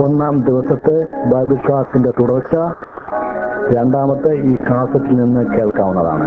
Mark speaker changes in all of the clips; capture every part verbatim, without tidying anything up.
Speaker 1: ഒന്നാം ദിവസത്തെ ബൈബിൾ ക്ലാസിന്റെ തുടർച്ച രണ്ടാമത്തെ ഈ കാസറ്റിൽ നിന്ന് കേൾക്കാവുന്നതാണ്.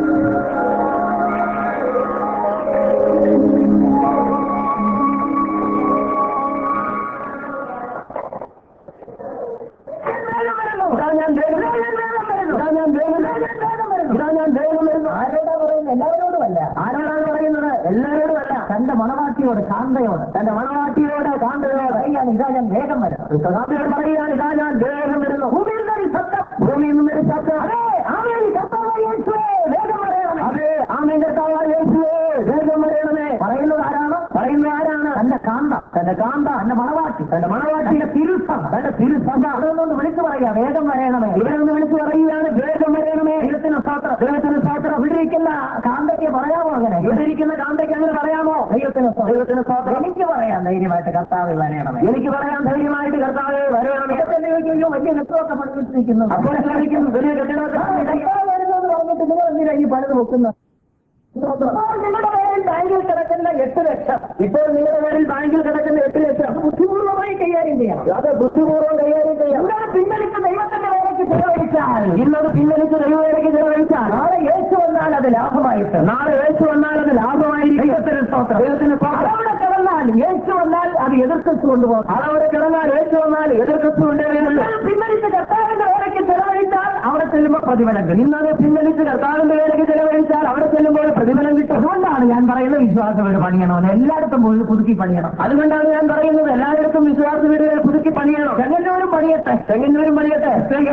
Speaker 2: എല്ലാവരോടുമല്ല. ആരോടാണ് പറയുന്നത്? എല്ലാവരോടുമല്ല. തന്റെ മണവാട്ടിയോട്, കാന്തയോട്, തന്റെ മണവാട്ടിയോട് കാന്തയോട് പറയുകയാണ്, ഇതാ ഞാൻ വേഗം വരുന്നു. കാന്തയോട് പറയുകയാണ്, ഇതാ ഞാൻ വേഗം വരുന്നു. ഭൂമിയിൽ നിന്നൊരു ശബ്ദം, ഭൂമിയിൽ നിന്നൊരു ശബ്ദം, അതെ ആമേൻ കർത്താവായ യേശുവേ വേഗം വരണമേ, അതെ ആമേൻ കർത്താവായ യേശുവേ വേഗം വരണമേ. പറയുന്നത് ആരാണ്? പറയുന്നത് ആരാണ്? തന്റെ കാന്ത, തന്റെ കാന്ത, തന്റെ മണവാട്ടി, തന്റെ മണവാട്ടിയുടെ തിരുസഭ, തന്റെ തിരുസഭ അതൊന്നും വിളിച്ചു പറയുക, വേഗം വരണമേ. ഇവരൊന്ന് വിളിച്ചു പറയുകയാണ്, വേഗം വരണമേ. ദൈവത്തിന് സ്തോത്രം, ദൈവത്തിന് സ്തോത്രം. ഇവിടെയിരിക്കുന്ന കാന്തയ്ക്ക് പറയാമോ അങ്ങനെ? ഇവിടെയിരിക്കുന്ന കാന്തയ്ക്ക് അങ്ങനെ പറയാമോ? ദൈവത്തിന് ദൈവത്തിന് സ്തോത്രം. എനിക്ക് പറയാം ധൈര്യമായിട്ട് കർത്താവ് വരണമേ. എനിക്ക് പറയാം ധൈര്യമായിട്ട് കർത്താവ് വരണമേ. ചോദിക്കുമ്പോൾ വലിയ നെറ്റ്വർക്ക് പഠിപ്പിച്ചിരിക്കുന്നു. അപ്പോൾ വലിയ കെട്ടിടമൊക്കെ പറഞ്ഞിട്ട് നിങ്ങൾ എന്തിനാ ഈ പണിത് വെക്കുന്നത്? നിങ്ങളുടെ പേരിൽ ബാങ്കിൽ കിടക്കുന്ന എട്ട് ലക്ഷം, ഇപ്പോൾ നിങ്ങളുടെ പേരിൽ ബാങ്കിൽ കിടക്കുന്ന എട്ട് ലക്ഷം ബുദ്ധിപൂർവ്വമായി കൈകാര്യം ചെയ്യണം. അത് ബുദ്ധിപൂർവ്വം കൈകാര്യം ചെയ്യണം. ഇന്നത് പിൻവലിച്ച് ദൈവത്തിന്റെ വേലയ്ക്ക് ചെലവഴിച്ചാൽ, ഇന്നത് പിൻവലിച്ച് ദൈവവേലയ്ക്ക് ചെലവഴിച്ചാൽ നാളെ യേശു വന്നാൽ അത് ലാഭമായിട്ട്, നാളെ യേശു വന്നാൽ അത് ലാഭമായിരിക്കും. ദൈവത്തിന് സ്തോത്രം, ദൈവത്തിന് സ്തോത്രം. അവിടെ കിടന്നാൽ യേശു വന്നാൽ അത് എതിർക്കത്ത് കൊണ്ടുപോകും. അവിടെ കിടന്നാൽ യേശു വന്നാൽ എതിർക്കത്ത് കൊണ്ടുപോകും. പിൻവലിച്ച് കർത്താവിന്റെ വേലയ്ക്ക് ചെലവഴിച്ചാൽ അവിടെ ചെല്ലുമ്പോൾ പ്രതിഫലം കിട്ടും. ഇന്നത് പിൻവലിച്ച് കർത്താവിന്റെ വേലയ്ക്ക് ചെലവഴിച്ചാൽ അവിടെ ചെല്ലുമ്പോൾ പ്രതിഫലം കിട്ടും. അതുകൊണ്ടാണ് ഞാൻ പറയുന്നത് വിശ്വാസ വീട് പണിയണമെന്ന്. എല്ലായിടത്തും പുതുക്കി പണിയണം. അതുകൊണ്ടാണ് ഞാൻ പറയുന്നത് എല്ലായിടത്തും വിശ്വാസ വീടുകൾ പുതുക്കി പണിയണം. ചെങ്ങന്നൂരും പണിയട്ടെ, ചെങ്ങന്നൂരും പണിയട്ടെ,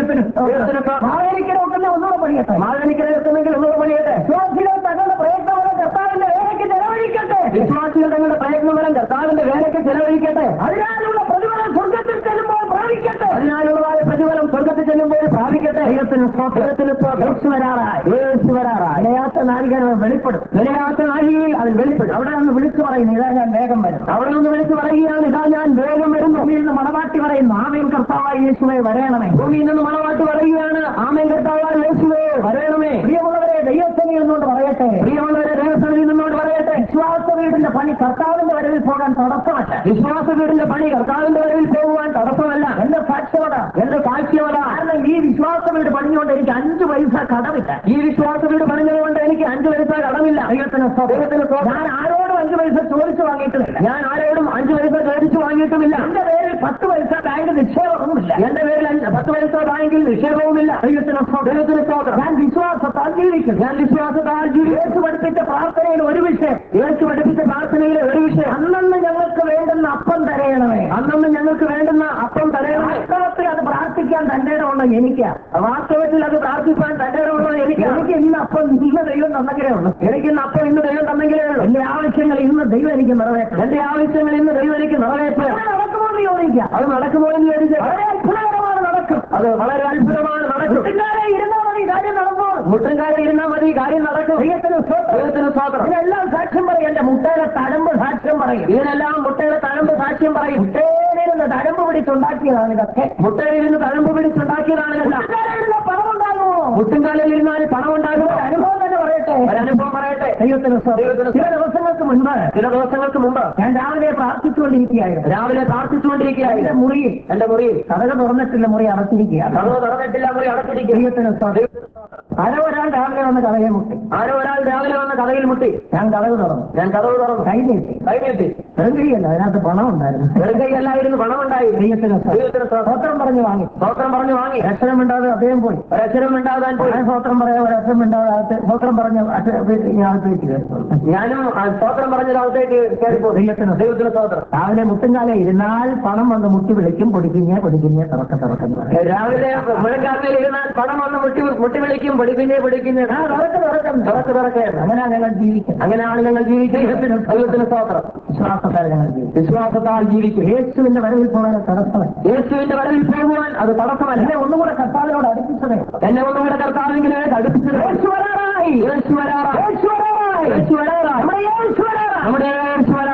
Speaker 2: മാവേലിക്കര വെക്കുന്ന ഒന്നുകൂടെ പണിയട്ടെ, മാവേലിക്കര വെക്കുന്നെങ്കിൽ ഒന്നുകൂടെ പണിയട്ടെ. വിശ്വാസികൾ തങ്ങളുടെ പ്രയത്നങ്ങളും കർത്താവിന്റെ വേലയ്ക്ക് ചെലവഴിക്കട്ടെ, വിശ്വാസികൾ തങ്ങളുടെ പ്രയത്നങ്ങളും കർത്താവിന്റെ വേലയ്ക്ക് ചെലവഴിക്കട്ടെ. അതിനാലുള്ള പ്രതിഫലം സ്വർഗത്തിൽ ചെല്ലുമ്പോൾ പ്രാപിക്കട്ടെ, അതിനാലുള്ളതായ പ്രതിഫലം സ്വർഗത്തിൽ ചെല്ലുമ്പോൾ പ്രാപിക്കട്ടെ. ദൈവത്തിന് സ്തോത്രത്തിന് യേശു വരാറായി, യേശു വരാറായി. വിലയാത്ത നാഴിക വെളിപ്പെടും, വിലയാത്ത നാഴികയിൽ അത് വെളിപ്പെടും. അവിടെ നിന്ന് വിളിച്ചു പറയുന്നു, ഇതാ ഞാൻ വേഗം വരും. അവിടെ നിന്ന് വിളിച്ചു പറയുകയാണ്, ഇതാ ഞാൻ വേഗം വരും. ഭൂമിയിൽ നിന്ന് മണവാട്ടി പറയുന്നു, ആമേൻ കർത്താവായ യേശുവേ വരണമേ. ഭൂമിയിൽ നിന്ന് മണവാട്ടി പറയുകയാണ്, ആമേൻ കർത്താവായ യേശുവേ വരണമേ. പ്രിയമുള്ളവരെ ദൈവസേനയിൽ നിന്നുകൊണ്ട് പറയട്ടെ, പ്രിയമുള്ളവരെ ദൈവസേനയിൽ നിന്നുകൊണ്ട് പറയട്ടെ, വിശ്വാസ വീടിന്റെ പണി കർത്താവിന്റെ വരവിൽ പോകാൻ തടസ്സമല്ല. വിശ്വാസ വീടിന്റെ പണി കർത്താവിന്റെ വരവിൽ പോകുവാൻ തടസ്സമല്ല. എന്റെ സാക്ഷ്യവത, എന്റെ സാക്ഷ്യവത. കാരണം ഈ വിശ്വാസ വീട് പണിഞ്ഞുകൊണ്ട് എനിക്ക് അഞ്ചു പൈസ കടമില്ല. ഈ വിശ്വാസ വീട് പണിഞ്ഞതുകൊണ്ട് എനിക്ക് അഞ്ചു പൈസ കടമില്ല. ദൈവത്തിന് ദൈവത്തിന് ഞാൻ ആരോടും അഞ്ചു പൈസ ചോദിച്ചു വാങ്ങിയിട്ടുമില്ല. ഞാൻ ആരോടും അഞ്ചു പൈസ ചോദിച്ചു വാങ്ങിയിട്ടുമില്ല. എന്റെ പേരിൽ പത്ത് പൈസ ബാങ്ക് നിക്ഷേപമൊന്നുമില്ല. എന്റെ പേരിൽ പത്ത് പൈസ ബാങ്കിൽ നിക്ഷേപവുമില്ല. ദൈവത്തിന് ദൈവത്തിന് സ്തോത്രം. ഞാൻ വിശ്വാസത്താൽ ജീവിക്കും, ഞാൻ വിശ്വാസത്താൽ ജീവിക്കും. യേശു പഠിപ്പിച്ച പ്രാർത്ഥനയിൽ ഒരു വിഷയം, യേശു പഠിപ്പിച്ച പ്രാർത്ഥനയിലെ ഒരു വിഷയം, അന്നന്ന് ഞങ്ങൾക്ക് വേണ്ടുന്ന അപ്പം തരയണമേ, അന്നന്ന് ഞങ്ങൾക്ക് വേണ്ടുന്ന അപ്പം തരയണമേ. വാസ്തവത്തിൽ അത് പ്രാർത്ഥിക്കാൻ തന്റെ ഇടമുള്ള എനിക്ക്, വാസ്തവത്തിൽ അത് പ്രാർത്ഥിക്കാൻ തന്റെ ഇടമുള്ള എനിക്ക്. എനിക്ക് ഇന്ന് അപ്പം ഇന്ന് ദൈവം തന്നെങ്കിലേ ഉള്ളൂ. എനിക്ക് ഇന്ന് അപ്പം ഇന്ന് ദൈവം തന്നെങ്കിലേ ഉള്ളൂ. എന്റെ ആവശ്യങ്ങൾ ഇന്ന് ദൈവം എനിക്ക് നിറവേറ്റും, എന്റെ ആവശ്യങ്ങൾ ഇന്ന് ദൈവം എനിക്ക് നിറവേറ്റും. നടക്കുമോ എന്ന് ചോദിക്കാം, അത് നടക്കുമോ എന്ന് ചോദിച്ചാൽ വളരെ അത്ഭുതകരമാണ് നടക്കും. അത് വളരെ അത്ഭുതമാണ് നടക്കും. മുട്ടുംകാരെ ഇരുന്നാൽ മതി കാര്യം നടക്കുമ്പോൾ, മുട്ടുംകാരെ ഇരുന്നാൽ മതി കാര്യം നടക്കും. ദൈവത്തിന് ദൈവത്തിന് സ്തോത്രം. ഇതിനെല്ലാം സാക്ഷ്യം പറയും. എന്റെ മുട്ടയുടെ തഴമ്പ് സാക്ഷ്യം പറയും. ഇതിനെല്ലാം മുട്ടയുടെ തഴമ്പ് സാക്ഷ്യം പറയും. മുട്ടയിലിരുന്ന് തഴമ്പ് പിടിച്ചുണ്ടാക്കിയതാണ് ഇതൊക്കെ. മുട്ടയിലിരുന്ന് തഴമ്പ് പിടിച്ചുണ്ടാക്കിയതാണ് ഇതെല്ലാം. പണം ഉണ്ടാകുമോ? മുട്ടുംകാലിൽ ഇരുന്നാൽ പണം ഉണ്ടാകുമോ? അനുഭവം തന്നെ പറയട്ടെ, ഒരനുഭവം പറയട്ടെ. ദൈവത്തിന് ചില ദിവസങ്ങൾക്ക് മുൻപ് ചില ദിവസങ്ങൾക്ക് മുമ്പ് ഞാൻ രാവിലെ പ്രാർത്ഥിച്ചുകൊണ്ടിരിക്കുകയായിരുന്നു. രാവിലെ പ്രാർത്ഥിച്ചുകൊണ്ടിരിക്കുകയായിരുന്നു. എന്റെ മുറിയിൽ എന്റെ മുറിയിൽ കഥകൾ തുറന്നിട്ടില്ല, മുറി അടച്ചിരിക്കുകയാണ്. കഥകൾ തുറന്നിട്ടില്ല, മുറി അടച്ചിരിക്കുക. ദൈവത്തിന് ആരോ ഒരാൾ രാവിലെ വന്ന് കഥയിൽ മുട്ടി, ആരോ ഒരാൾ രാവിലെ വന്ന് കഥയിൽ മുട്ടി. ഞാൻ കഥകൾ തുറന്നു, ഞാൻ കഥകൾ തുറന്നു. കൈ നീട്ടി, കൈ നീട്ടി. വെറുങ്കൈയല്ല, അതിനകത്ത് പണം ഉണ്ടായിരുന്നു. വെറുങ്കൈയല്ലായിരുന്നു, പണം ഉണ്ടായി. ദൈവത്തിന് ദൈവത്തിന് സ്തോത്രം പറഞ്ഞു വാങ്ങി, സ്തോത്രം പറഞ്ഞു വാങ്ങി. അക്ഷരം ഉണ്ടാതെ അദ്ദേഹം പോയി, ഒരക്ഷരം ഉണ്ടാകാൻ പോയി. സ്തോത്രം പറയാൻ ഒരക്ഷരം ഉണ്ടാകാത്ത സ്തോത്രം പറഞ്ഞ അകത്തേക്ക് ഞാനും സ്തോത്രം പറഞ്ഞൊരാളത്തേക്ക് കയറിപ്പോ. ദൈവത്തിന് ദൈവത്തിന് സ്തോത്രം. രാവിലെ മുട്ടുംകാലെ ഇരുന്നാൽ പണം വന്ന് മുട്ടി വിളിക്കും, പൊടിക്കുഞ്ഞെ പൊടിക്കുഞ്ഞെ തുറക്ക തുറക്കം. രാവിലെ മുഴങ്കാലിൽ ഇരുന്നാൽ പണം വന്ന് മുട്ടി മുട്ടി വിളിക്കും, പൊടിക്കുഞ്ഞെ പൊടിക്കുഞ്ഞെ തുറക്ക് തുറക്കം തുറക്ക് തുറക്കെ. അങ്ങനെയാണ് ഞങ്ങൾ ജീവിക്കും, അങ്ങനെയാണ് ഞങ്ങൾ ജീവിക്കും. ദൈവത്തിന് ദൈവത്തിന് സ്തോത്രം. വിശ്വാസത്താൽ ഞങ്ങൾ ജീവിക്കും, വിശ്വാസത്താൽ ജീവിക്കും. യേശുവിന്റെ വരവിൽ പോകാൻ തടസ്സമല്ല, യേശുവിന്റെ വരവിൽ പോകുവാൻ അത് തടസ്സമല്ല. എന്നെ ഒന്നുകൂടെ കർത്താവിനോട് അടുപ്പിച്ചത്, എന്നെ ഒന്നുകൂടെ കർത്താവിലേക്ക് അടുപ്പിച്ചത്. യേശു വരാറായി, യേശു വരാറായി, യേശു വരാറായി, യേശു വരാറായി, നമ്മുടെ യേശു വരാറായി, നമ്മുടെ യേശു വരാറായി.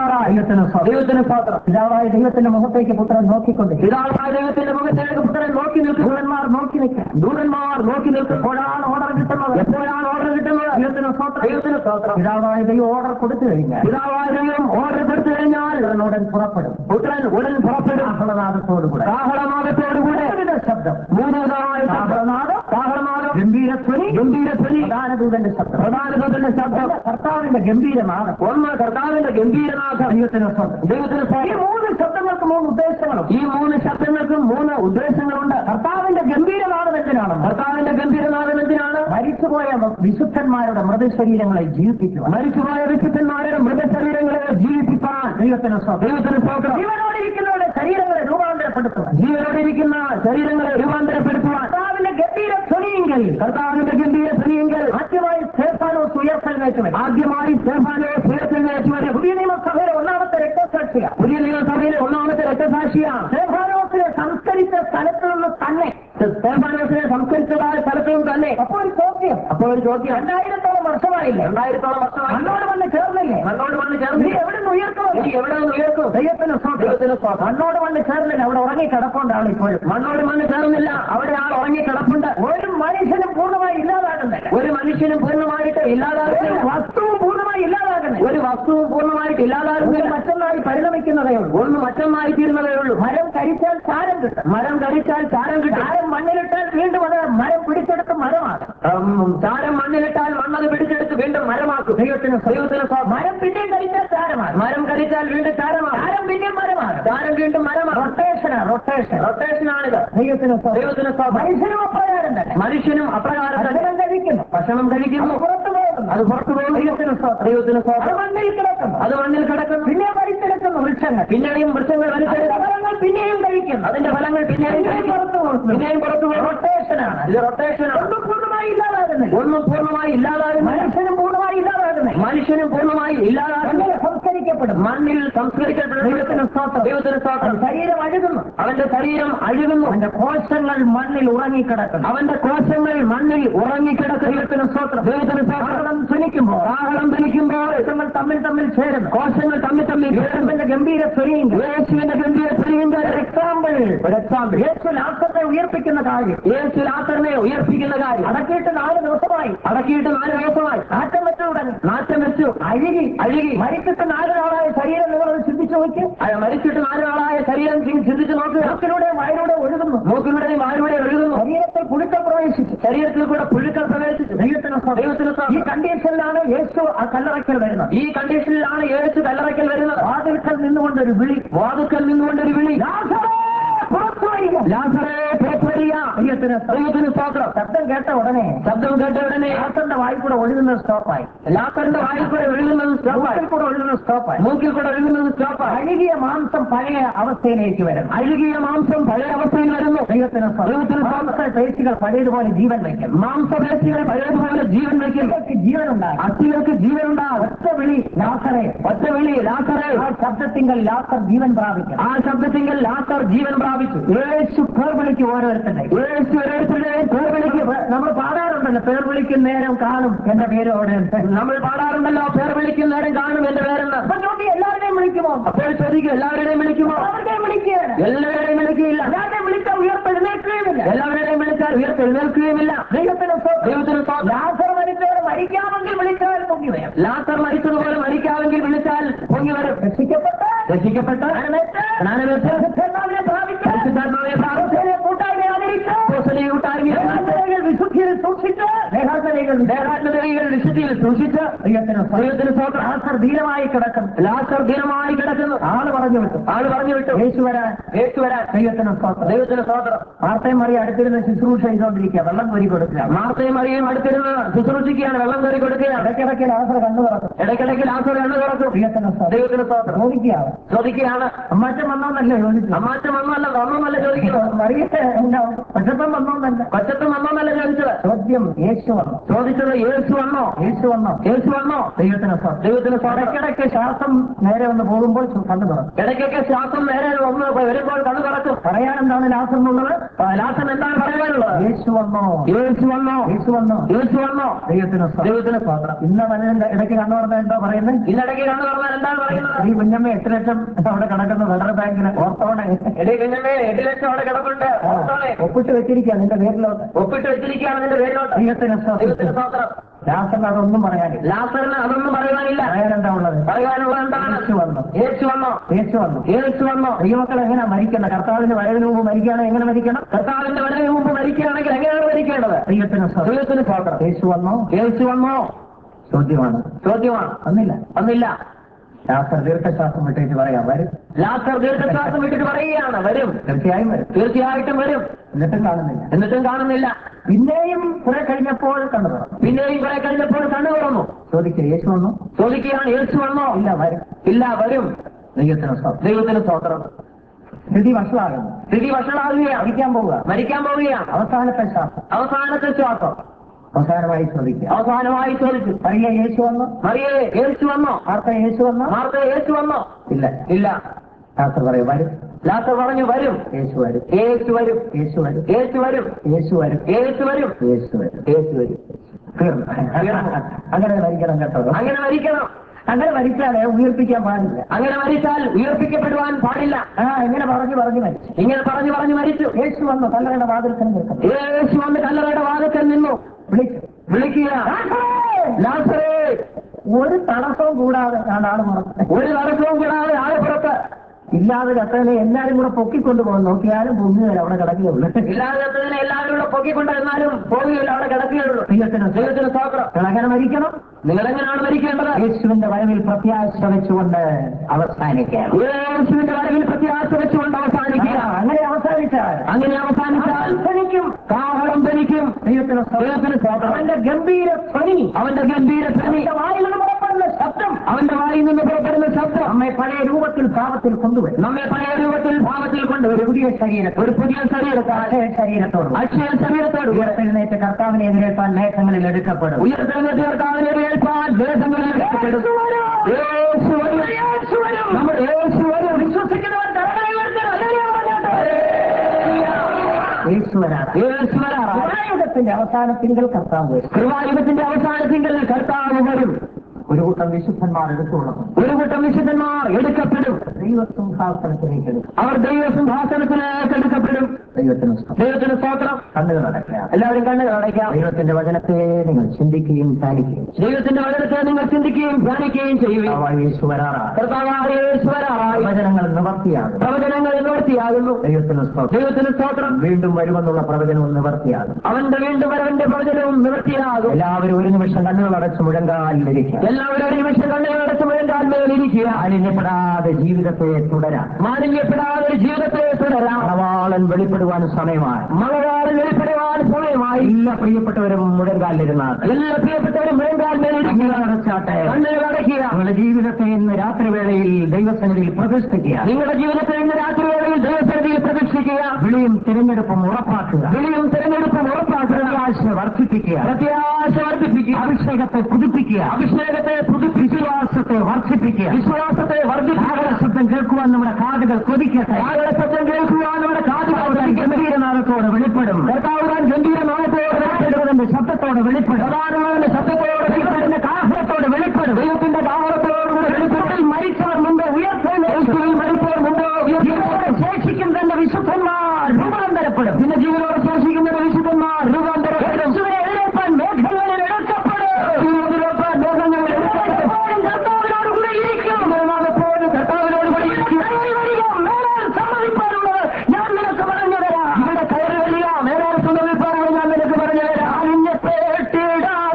Speaker 2: ദൈവത്തിന് ദൈവത്തിന് സ്തോത്രം. പിതാവായ ദൈവത്തിന്റെ മുഖത്തേക്ക് പുത്രൻ നോക്കിക്കൊണ്ട് പിതാവായ ദൈവത്തിന്റെ മുഖത്തേക്ക് പുത്രൻ നോക്കി നിൽക്കും. ദൂതന്മാർ നോക്കി നിൽക്കും. ദൂതന്മാർ നോക്കി നിൽക്കും. എപ്പോഴാണ് ഓർഡർ കിട്ടുന്നത്? എപ്പോഴാണ് ഓർഡർ കിട്ടുന്നത്? ദൈവത്തിന് സ്തോത്രം. ദൈവത്തിന് സ്തോത്രം. പിതാവായ ദൈവം ഓർഡർ കൊടുത്തു കഴിഞ്ഞാൽ പിതാവായ ദൈവം ഓർഡർ കൊടുത്തു കഴിഞ്ഞാൽ ഉടൻ പുറപ്പെടും. പുത്രൻ ഉടൻ പുറപ്പെടും. ആഹ്ലാദത്തോടുകൂടെ ആഹ്ലാദത്തോടുകൂടെ ശബ്ദം മൂന്നതായ ആഹ്ലാദം ആഹ്ലാദം ഗംഭീരധ്വനി ഗംഭീരധ്വനി പ്രധാനദൂതന്റെ ശബ്ദം പ്രധാനദൂതന്റെ ശബ്ദം കർത്താവിന്റെ ഗംഭീരനാഥം ഒന്ന് കർത്താവിന്റെ ഗംഭീരനാഥം ദൈവത്തിന് സ്വന്തം ദൈവത്തിന് ഈ മൂന്ന് ശബ്ദങ്ങൾക്ക് മൂന്ന് ഉദ്ദേശങ്ങളും ഈ മൂന്ന് ശബ്ദങ്ങൾക്കും മൂന്ന് ഉദ്ദേശങ്ങളുണ്ട്. കർത്താവിന്റെ ഗംഭീരനാഥം എന്തിനാണ്? കർത്താവിന്റെ ഗംഭീരനാഥം എന്തിനാണ്? മരിച്ചുപോയ വിശുദ്ധന്മാരുടെ മൃതശരീരങ്ങളെ ജീവിപ്പിക്കുക. മരിച്ചുപോയ വിശുദ്ധന്മാരുടെ മൃതശരീരങ്ങളെ ജീവിപ്പിക്കാൻ ദൈവത്തിന് ദൈവത്തിന് സ്തോത്രം. ജീവനോടിരിക്കുന്നവരുടെ ശരീരങ്ങളെ രൂപാന്തരപ്പെടുത്തുക. ജീവനോടിരിക്കുന്ന ശരീരങ്ങളെ രൂപാന്തരപ്പെടുത്തുവാൻ കർത്താവിന്റെ ഗംഭീര ധ്വനിയെങ്കിൽ കർത്താവിന്റെ ഗംഭീര ധ്വനിയെങ്കിൽ ആദ്യമായി സ്തേഫാനോസ് ഉയർത്തെഴുന്നേറ്റ് വരും. ആദ്യമായി സ്തേഫാനോസ് ഉയർത്തെഴുന്നേറ്റ് വരും. പുതിയ നിയമസഭയിലെ ഒന്നാമത്തെ രക്തസാക്ഷിയാണ്. പുതിയ നിയമസഭയിലെ ഒന്നാമത്തെ രക്തസാക്ഷിയാണ്. സ്തേഫാനോസിനെ സംസ്കരിച്ച സ്ഥലത്ത് നിന്ന് തന്നെ സ്തേഫാനോസിനെ സംസ്കരിച്ചതായ സ്ഥലത്ത് നിന്ന് തന്നെ അപ്പോൾ ഒരു ചോദ്യം അപ്പോൾ ഒരു ചോദ്യം രണ്ടായിരത്തോളം വർഷമായില്ലേ? രണ്ടായിരത്തോളം വർഷമായി മണ്ണോട് വന്ന് ചേർന്നില്ലേ? മണ്ണോട് വന്ന് ചേർന്ന് എവിടെ നിന്ന് ഉയർത്തുമോ? എവിടെ നിന്ന് ഉയർത്തും? ദൈവത്തിന് ദൈവത്തിന് മണ്ണോട് വന്ന് ചേർന്നില്ല. അവിടെ ഉറങ്ങി കിടപ്പുണ്ടാണ് ഇപ്പോഴും. മണ്ണോട് വന്ന് ചേർന്നില്ല. അവിടെ ആൾ ഉറങ്ങി കിടപ്പുണ്ട്. ഒരു മനുഷ്യനും പൂർണ്ണമായി ഇല്ലാതാകുന്നില്ല. ഒരു മനുഷ്യനും പൂർണ്ണമായിട്ട് ഇല്ലാതാകുന്നില്ല. വസ്തുവും പൂർണ്ണമായി ഇല്ലാതാകുന്നില്ല. ഒരു വസ്തുവും പൂർണ്ണമായിട്ട് ഇല്ലാതാകുന്നില്ല. മറ്റൊന്നായി പരിണമിക്കുന്നതേ ഉള്ളൂ. ഒന്ന് മറ്റൊന്നായി തീരുന്നതേ ഉള്ളൂ. മരം കരിച്ചാൽ ചാരം കിട്ടും. മരം കരിച്ചാൽ ചാരം കിട്ടും. ചാരം മണ്ണിലിട്ടാൽ വീണ്ടും അത് മരം പിടിച്ചെടുത്ത് മരമാകും. ചാരം മണ്ണിലിട്ടാൽ മണ്ണത് പിടിച്ചെടുത്ത് വീണ്ടും മരമാക്കും. ദൈവത്തിന് ദൈവത്തിന് മരം പിന്നെയും കരിച്ചാൽ ചാരമാകും. മരം കരിച്ചാൽ വീണ്ടും ചാരമാകും. ചാരം പിന്നെയും മരമാകും. ചാരം വീണ്ടും മരമാകും. റൊട്ടേഷനാണ് റൊട്ടേഷൻ റൊട്ടേഷനാണിത്. ദൈവത്തിന് ദൈവത്തിന് മനുഷ്യനും അപ്രകാരം തന്നെ. മനുഷ്യനും അപ്രകാരം ഭക്ഷണം കഴിക്കുന്നു. ഭക്ഷണം കഴിക്കുന്നു. പുറത്തു പോകുന്നു. അത് പുറത്തു പോകുന്നു. ദൈവത്തിന് ദൈവത്തിന് അത് മണ്ണിൽ കിടക്കുന്നു. അത് മണ്ണിൽ കിടക്കുന്നു. പിന്നെ വലിച്ചെടുക്കുന്നു വൃക്ഷങ്ങൾ. പിന്നെയും വൃക്ഷങ്ങൾ വലിച്ചെടുക്കുന്ന ഫലങ്ങൾ പിന്നെയും കഴിക്കുന്നു. അതിന്റെ ഫലങ്ങൾ പിന്നെയും പുറത്തു പോകുന്നു. പിന്നെയും പുറത്തു പോകും. റൊട്ടേഷനാണ് ഇത്. റൊട്ടേഷനാണ്. ഒന്നും പൂർണ്ണമായി ഇല്ലാതാകുന്നില്ല. ഒന്നും പൂർണ്ണമായി ഇല്ലാതാകുന്നു. മനുഷ്യനും പൂർണ്ണമായി ഇല്ലാതാകുന്നു. മനുഷ്യനും പൂർണ്ണമായി ഇല്ലാതാകുന്നു. സംസ്കരിക്കപ്പെടും. മണ്ണിൽ സംസ്കരിക്കപ്പെടും. ദൈവത്തിന് സ്തോത്രം. ദൈവത്തിന് സ്തോത്രം. ശരീരം അഴുകുന്നു. അവന്റെ ശരീരം അഴുകുന്നു. അവന്റെ കോശങ്ങൾ മണ്ണിൽ ഉറങ്ങിക്കിടക്കുന്നു. അവന്റെ കോശങ്ങൾ മണ്ണിൽ ഉറങ്ങിക്കിടക്കുന്നു. ദൈവത്തിന് സ്തോത്രം. ദൈവത്തിന് സ്തോത്രം. ധനിക്കുമ്പോൾ ആഹളം ധനിക്കുമ്പോൾ കോശങ്ങൾ തമ്മിൽ തമ്മിൽ ചേരുന്നു. കോശങ്ങൾ തമ്മിൽ തമ്മിൽ യേശുവിന്റെ ഗംഭീര സ്വരീങ്ക യേശുവിന്റെ ഗംഭീര സ്വരീങ്ക എക്സാമ്പിൾ ഒരു എക്സാമ്പിൾ യേശു ലാസറിനെ ഉയർപ്പിക്കുന്ന കാര്യം യേശു ലാസറിനെ ഉയർപ്പിക്കുന്ന കാര്യം അടക്കിയിട്ട് നാല് ദിവസമായി അടക്കിയിട്ട് നാല് ദിവസമായി നാറ്റം വെച്ചു തുടങ്ങി. നാറ്റം വെച്ചു അഴുകി അഴുകി മരിച്ചിട്ട് നാല് നാളായ ശരീരം നിങ്ങളത് ചിന്തിച്ചു നോക്കി. മരിച്ചിട്ട് നാല് നാളായ ശരീരം ചിന്തിച്ചു നോക്കുക. മൂക്കിലൂടെ വായിലൂടെ ഒഴുകുന്നു. മൂക്കിലൂടെയും വായിലൂടെ ഒഴുകുന്നു. ശരീരത്തിൽ പുഴുക്കൾ പ്രവേശിച്ചു. ശരീരത്തിൽ കൂടെ പുഴുക്കൾ പ്രവേശിച്ചു. ദൈവത്തിന് ദൈവത്തിന് ഈ കണ്ടീഷനിലാണ് യേശു ആ കല്ലറയ്ക്കൽ വരുന്നത്. ഈ കണ്ടീഷനിലാണ് യേശു കല്ലറയ്ക്കൽ വരുന്നത്. വാതിൽക്കൽ നിന്നുകൊണ്ടൊരു വിളി. വാതിൽക്കൽ നിന്നുകൊണ്ടൊരു വിളി. ശബ്ദം കേട്ട ഉടനെ ശബ്ദം കേട്ട ഉടനെ ലാസറിന്റെ വായിൽ കൂടെ ഒഴുകുന്നത് സ്റ്റോപ്പായി. ലാസറിന്റെ വായിൽ കൂടെ ഒഴുകുന്നത് സ്റ്റോപ്പായി. കൂടെ ഒഴുകുന്നത് സ്റ്റോപ്പായി. മൂക്കിൽ കൂടെ ഒഴുകുന്നത് സ്റ്റോപ്പായി. അഴുകിയ മാംസം പഴയ അവസ്ഥയിലേക്ക് വരും. അഴുകിയ മാംസം പഴയ അവസ്ഥയിൽ വരുന്നു. ദൈവത്തിന് ദൈവത്തിന് മാംസപേശികൾ പഴയതുപോലെ ജീവൻ വയ്ക്കും. മാംസപേശികൾ പഴയതുപോലെ ജീവൻ വയ്ക്കും. ജീവനുണ്ടാകും. അസ്ഥികൾക്ക് ജീവനുണ്ടാകും. ഒറ്റ വിളി ലാസറെ. ഒറ്റ വിളി ലാസറെ. ആ ശബ്ദത്തിങ്കൽ ലാസർ ജീവൻ പ്രാപിക്കും. ആ ശബ്ദത്തിങ്കൽ ലാസർ ജീവൻ പ്രാപിച്ചു. യേശു പേർ വിളിക്കും ഓരോരുത്തരുടെ. യേശു ഓരോരുത്തരുടെയും പേർ വിളിക്കും. നമ്മൾ പാടാറുണ്ടല്ലോ പേർ വിളിക്കും നേരം കാണും എന്റെ പേര് അവിടെ. നമ്മൾ പാടാറുണ്ടല്ലോ പേർ വിളിക്കും നേരം കാണും എന്റെ പേരെന്ന്. അപ്പൊ ചോദിക്കും എല്ലാവരുടെയും വിളിക്കുമോ? അപ്പോൾ ചോദിക്കും എല്ലാവരുടെയും വിളിക്കുമോ? അവരുടെയും വിളിക്കുകയാണ്. എല്ലാവരുടെയും വിളിക്കുകയില്ല. എല്ലാവരുടെയും വിളിച്ചാൽ ഉയർത്തെഴുന്നേൽക്കുകയുമില്ല. എല്ലാവരുടെയും വിളിച്ചാൽ ഉയർത്തെഴുന്നേൽക്കുകയുമില്ല. ദൈവത്തിന് ദൈവത്തിന് ലാസർ മരിച്ചവരെ മരിക്കാമെങ്കിൽ വിളിച്ചാൽ പൊങ്ങി വരും. ലാസർ മരിച്ചതുപോലെ മരിക്കാമെങ്കിൽ വിളിച്ചാൽ പൊങ്ങി വരും. രക്ഷിക്കപ്പെട്ട രക്ഷിക്കപ്പെട്ട കൂട്ടായ്മ വിശുദ്ധിയിൽ സൂക്ഷിച്ച് ദേഹാത്മതകൾ വിശുദ്ധിയിൽ സൂക്ഷിച്ച് ലാസർ ധീരമായി കിടക്കും. ലാസർ ധീരമായി കിടക്കുന്നു. ആള് പറഞ്ഞു വിട്ടു. ആള് പറഞ്ഞു വിട്ടു. യേശു വരാൻ യേശു വരാൻ ദൈവത്തിന് സ്തോത്രം. ദൈവത്തിന് സ്തോത്രം. മാർത്തയും മറിയും അടുത്തിരുന്ന് ശുശ്രൂഷ ചെയ്തുകൊണ്ടിരിക്കുക. വെള്ളം കോരി കൊടുക്കുക. മാർത്തയും മറിയും അടുത്തിരുന്ന് ശുശ്രൂഷിക്കുകയാണ്. വെള്ളം കോരി കൊടുക്കുക. ഇടയ്ക്കിടയ്ക്ക് ലാസർ കണ്ണു തുറക്കും. ഇടയ്ക്കിടയ്ക്ക് ലാസർ കണ്ണു തുറക്കും. ദൈവത്തിന് ദൈവത്തിന് സ്തോത്രം. ചോദിക്കുകയാണ് ചോദിക്കുകയാണ് അമ്മാറ്റം വന്നോന്നല്ലേ ചോദിച്ചു. അമ്മാറ്റം വന്നല്ല വന്നോന്നല്ല ചോദിക്കുന്നത്. മറിയത്തെ പച്ചത്തം വന്നോന്നല്ല പച്ചത്തം വന്നോന്നല്ല ചോദിച്ചത്. ചോദ്യം യേശു വന്നോ? ചോദിച്ചത് യേശു വന്നോ? യേശു വന്നോ? യേശു വന്നോ? ദൈവത്തിന് ദൈവത്തിന് ഇടയ്ക്കിടയ്ക്ക് ശ്വാസം നേരെ ഒന്ന് പോകുമ്പോൾ കണ്ണു തുറക്കും. ഇടയ്ക്കൊക്കെ ശ്വാസം നേരെ ഒന്ന് വരുമ്പോൾ കണ്ണു തുറക്കും. പറയാൻ എന്താണ് ലാസം എന്നുള്ളത്? ലാസം എന്താണ് പറയാനുള്ളത്? യേശു വന്നോ? യേശു വന്നോ? യേശു വന്നോ? യേശു വന്നോ? ദൈവത്തിന് ദൈവത്തിന് സ്വാതന്ത്ര്യം. ഇന്ന് മനുഷ്യൻ ഇടയ്ക്ക് കണ്ണു പറഞ്ഞാൽ എന്താ പറയുന്നത്? ഇന്നിടയ്ക്ക് കണ്ണു പറഞ്ഞാൽ എന്താണ് പറയുന്നത്? ഈ കുഞ്ഞമ്മ എട്ട് ലക്ഷം അവിടെ കിടക്കുന്ന ഫെഡറൽ ബാങ്കിന് ഓർത്തോണെ. എടേ കുഞ്ഞമ്മേ എട്ട് ലക്ഷം അവിടെ കിടപ്പുണ്ട്, ഓർത്തോണെ. ഒപ്പിട്ട് വെച്ചിരിക്കുകയാണ് നിന്റെ പേരിലോട്ട്, ഒപ്പിട്ട് വെച്ചിരിക്കുകയാണ് നിന്റെ പേരിലോട്ട്. ദൈവത്തിന് സ്തോത്രം. ലാസറിന് അതൊന്നും പറയാനില്ല, ലാസറിന് അതൊന്നും പറയാനില്ല. പറയാനെന്താ ഉള്ളത്? പറയാനുള്ളത് എന്താണ്? യേശു വന്നു, യേശു വന്നോ, യേശു വന്നു, യേശു വന്നോ. ദൈവമക്കൾ എങ്ങനെയാ മരിക്കേണ്ടത്? കർത്താവിന്റെ വരവിന് മുമ്പ് മരിക്കുകയാണെങ്കിൽ എങ്ങനെ മരിക്കണം? കർത്താവിന്റെ വരവിന് മുമ്പ് മരിക്കുകയാണെങ്കിൽ എങ്ങനെയാണ് മരിക്കേണ്ടത്? ദൈവത്തിന് ദൈവത്തിന് സ്തോത്രം. യേശു വന്നോ, യേശു വന്നോ. ചോദ്യമാണ്, ചോദ്യമാണ്. വന്നില്ല, വന്നില്ല. ലാസർ ദീർഘശ്വാസം വിട്ടിട്ട് പറയാം വരും. ലാസർ ദീർഘശ്വാസം വിട്ടിട്ട് പറയുകയാണ് വരും, തീർച്ചയായും വരും, തീർച്ചയായിട്ടും വരും. എന്നിട്ടും കാണുന്നില്ല, എന്നിട്ടും കാണുന്നില്ല. പിന്നെയും കുറെ കഴിഞ്ഞപ്പോൾ കണ്ണു തുറന്നു, പിന്നെയും കുറെ കഴിഞ്ഞപ്പോൾ കണ്ണു തുറന്നു. ചോദിക്കുക യേശു വന്നു, ചോദിക്കുകയാണ് യേശു വന്നോ? ഇല്ല വരും, ഇല്ല വരും. ദൈവത്തിന് സ്തോത്രം, ദൈവത്തിന് സ്തോത്രം. സ്ഥിതി വഷളാകുന്നു, സ്ഥിതി വഷളാകുകയാണ്. മരിക്കാൻ പോവുക, മരിക്കാൻ പോവുകയാണ്. അവസാനത്തെ ശ്വാസം, അവസാനത്തെ ശ്വാസം. അവസാനമായി ചോദിക്കുക, അവസാനമായി ചോദിച്ചു മറിയ യേശു വന്നോ, മറിയ യേശു വന്നോ, മാർത്ത യേശു വന്നോ, മാർത്ത യേശു വന്നോ. ഇല്ല, ഇല്ല. ലാസർ പറയും വരും, ലാസർ പറഞ്ഞു വരും. യേശു വരും, യേശു വരും, യേശു വരും, യേശു വരും, യേശു വരും, യേശു വരും, യേശു വരും, യേശു വരും. അങ്ങനെ മരിക്കണം കേട്ടോ, അങ്ങനെ മരിക്കണം. അങ്ങനെ മരിച്ചാലേ ഉയർപ്പിക്കാൻ പാടില്ല, അങ്ങനെ മരിച്ചാൽ ഉയർപ്പിക്കപ്പെടുവാൻ പാടില്ല. ആ ഇങ്ങനെ പറഞ്ഞു പറഞ്ഞു മരിച്ചു, ഇങ്ങനെ പറഞ്ഞു പറഞ്ഞു മരിച്ചു. യേശു വന്നു കല്ലറയുടെ വാതിൽക്കൽ നിൽക്കുന്നു, യേശു വന്ന് കല്ലറയുടെ വാതിൽക്കൽ നിന്നു. വിളിച്ചു, വിളിക്കുക ലാസറേ. ഒരു തടസ്സവും കൂടാതെ ആള് പുറത്ത്, ഒരു തടസ്സവും കൂടാതെ ആള് പുറത്ത്. ഇല്ലാതെ കത്തതിനെ എല്ലാരും കൂടെ പൊക്കിക്കൊണ്ടു പോകും, നോക്കിയാലും പൊങ്ങുകയില്ല, അവിടെ കിടക്കുകയുള്ളൂ. ഇല്ലാതെ കത്തതിനെ എല്ലാവരും കൂടെ പൊക്കിക്കൊണ്ട് എന്നാലും പോകുകയില്ല, അവിടെ കിടക്കുകയുള്ളൂ. ദൈവത്തിന് ദൈവത്തിന് സ്തോത്രം. നിങ്ങളെങ്ങനെ മരിക്കണം? നിങ്ങളെങ്ങനെയാണ് മരിക്കേണ്ടത്? യേശുവിന്റെ വരവിൽ പ്രത്യാശ വെച്ചുകൊണ്ട് അവസാനിക്കണം. യേശുവിന്റെ വരവിൽ പ്രത്യാശ വെച്ചുകൊണ്ട് അവസാനിക്കുക. അങ്ങനെ അവസാനിച്ചാൽ, അങ്ങനെ അവസാനിച്ചാൽ ധനിക്കും, കാഹളം ധനിക്കും. ദൈവത്തിന് ദൈവത്തിന് സ്തോത്രം. അവന്റെ ഗംഭീര ധ്വനി, അവന്റെ ഗംഭീര ധ്വനി, വായിൽ നിന്ന് പുറപ്പെടുന്ന ശബ്ദം, അവന്റെ വായിൽ നിന്ന് പുറപ്പെടുന്ന ശബ്ദം നമ്മെ പഴയ രൂപത്തിൽ ഭാവത്തിൽ കൊണ്ടുവരും, നമ്മെ പഴയ രൂപത്തിൽ ഭാവത്തിൽ കൊണ്ടുവരും. പുതിയ ശരീരം, ഒരു പുതിയ ശരീരത്തെ അക്ഷയ ശരീരത്തോട്, അക്ഷയ ശരീരത്തോട് ഉയർത്തെഴുന്നേറ്റ് കർത്താവിനെ എതിരേൽപ്പാൻ മേഘങ്ങളിൽ എടുക്കപ്പെടും. ഉയർത്തെഴുന്നേറ്റ് കർത്താവിനെ എതിരേൽപ്പാൻ മേഘങ്ങളിൽ എടുക്കപ്പെടും. യേശു വരും, യേശു വരും, നമ്മൾ യേശു വരും. വിശ്വസിക്കുന്നവർ കരങ്ങളെ ഉയർത്തണം. യേശു വരാറ്, യേശു വരാറ്. കൃപായുഗത്തിന്റെ അവസാനത്തിങ്കൽ കർത്താവ് വരും, കൃപായുഗത്തിന്റെ അവസാനത്തിങ്കൽ കർത്താവ് വരും. ഒരു കൂട്ടം വിശുദ്ധന്മാർ എടുത്തുള്ളതും ഒരു കൂട്ടം വിശുദ്ധന്മാർ എടുക്കപ്പെടും. ദൈവസിംഹാസനത്തിലേക്ക് എടുക്കും, അവർ ദൈവസിംഹാസനത്തിലേക്ക് എടുക്കപ്പെടും. ദൈവത്തിന് ദൈവത്തിന് സ്തോത്രം. കണ്ണുകൾ അടയ്ക്കാം, എല്ലാവരും കണ്ണുകൾ അടയ്ക്കാം. ദൈവത്തിന്റെ വചനത്തെ നിങ്ങൾ ചിന്തിക്കുകയും ധ്യാനിക്കുകയും, ദൈവത്തിന്റെ വചനത്തെ നിങ്ങൾ ചിന്തിക്കുകയും ധ്യാനിക്കുകയും ചെയ്യുകയും. യേശു വരാറായി, കർത്താവായ യേശു വരാറായി. പ്രവചനങ്ങൾ നിവർത്തിയാകും, പ്രവചനങ്ങൾ നിവർത്തിയാകുന്നു. ദൈവത്തിന് സ്തോത്രം, ദൈവത്തിന് സ്തോത്രം. വീണ്ടും വരുമെന്നുള്ള പ്രവചനവും നിവർത്തിയാകും, അവന്റെ വീണ്ടും വരവന്റെ പ്രവചനവും നിവർത്തിയാകും. എല്ലാവരും ഒരു നിമിഷം കണ്ണുകൾ അടച്ച് മുഴങ്കാലിലിരിക്കുക, എല്ലാവരും ഒരു നിമിഷം കണ്ണുകൾ അടച്ച് മുഴങ്കാലിലിരിക്കുക. മാലിന്യപ്പെടാതെ ജീവിതത്തെ തുടരാം, മാലിന്യപ്പെടാതെ ജീവിതത്തെ തുടരാം. മണവാളൻ വെളിപ്പെടുവാൻ സമയമായി, മണവാളൻ വെളിപ്പെടുവാൻ സമയമായി. എല്ലാ പ്രിയപ്പെട്ടവരും മുഴങ്കാലിലിരുന്നാൽ, എല്ലാ പ്രിയപ്പെട്ടവരും മുഴങ്കാലിലിരിക്കുക. അടച്ചാട്ടെ, കണ്ണുകൾ അടയ്ക്കുക. നിങ്ങളുടെ ജീവിതത്തെ ഇന്ന് രാത്രിവേളയിൽ ദൈവസന്നിധിയിൽ പ്രതിഷ്ഠിക്കുക, നിങ്ങളുടെ ജീവിതത്തെ ഇന്ന് രാത്രിവേളയിൽ ദൈവസന്നിധിയിൽ പ്രതിഷ്ഠിക്കുക. വിളിയും തിരഞ്ഞെടുപ്പും ഉറപ്പാക്കുക, വിളിയും തിരഞ്ഞെടുപ്പും ഉറപ്പാക്കുക. പ്രത്യാശ വർദ്ധിപ്പിക്കുക, പ്രത്യാശ വർദ്ധിപ്പിക്കുക. അഭിഷേകത്തെ പുതുപ്പിക്കുക, അഭിഷേകത്തെ പുതുപ്പിക്കുക. വിശ്വാസത്തെ വർദ്ധിപ്പിക്കുക, വിശ്വാസത്തെ വർദ്ധിപ്പിക്കുക. ശബ്ദം കേൾക്കുവാൻ നമ്മുടെ കാതുകൾ കൊതിക്കട്ടെ, ശബ്ദം കേൾക്കുവാൻ നമ്മുടെ കാതുകൾ ഗംഭീരനാഥത്തോടെ വെളിപ്പെടും. കർത്താവുകാൻ ഗംഭീരനാഥത്തോടെ വെളിപ്പെടുന്നതിന്റെ ശബ്ദത്തോടെ വെളിപ്പെടും, പ്രധാനമാന്റെ ശബ്ദത്തോടെ വെളിപ്പെടുന്ന കാഹളത്തോടെ വെളിപ്പെടും. ദൈവത്തിന്റെ കാഹളത്തോടുകൂടെ വെളിപ്പെടുത്തിൽ മരിച്ചവർ മുമ്പ് ഉയർത്തെഴുന്നേൽക്കും, മരിച്ചവർ മുമ്പ് ശേഷിക്കും തന്നെ വിശുദ്ധന്മാർ രൂപാന്തരപ്പെടും. പിന്നെ ജീവനോട് ശേഷിക്കുന്ന വിശുദ്ധന്മാർ രൂപാന്തരപ്പെടും. എഴുന്നേൽപ്പാൻ മേഘങ്ങളിൽ എടുക്കപ്പെടും, എഴുന്നേൽപ്പാൻ മേഘങ്ങളിൽ എടുക്കപ്പെടും. കർത്താവിനോട് കൂടെ ഇരിക്കും, എപ്പോഴും കർത്താവിനോട് കൂടെ ഇരിക്കും. മേലാൽ സമ്മതിപ്പാനുള്ളത് ഞാൻ നിനക്ക് പറഞ്ഞു തരാം. ഇവിടെ കയറി വരിക, മേലാൽ സമ്മതിപ്പാനുള്ളത് ഞാൻ നിനക്ക് പറഞ്ഞു തരാം. മാലിന്യപ്പെട്ടിടാ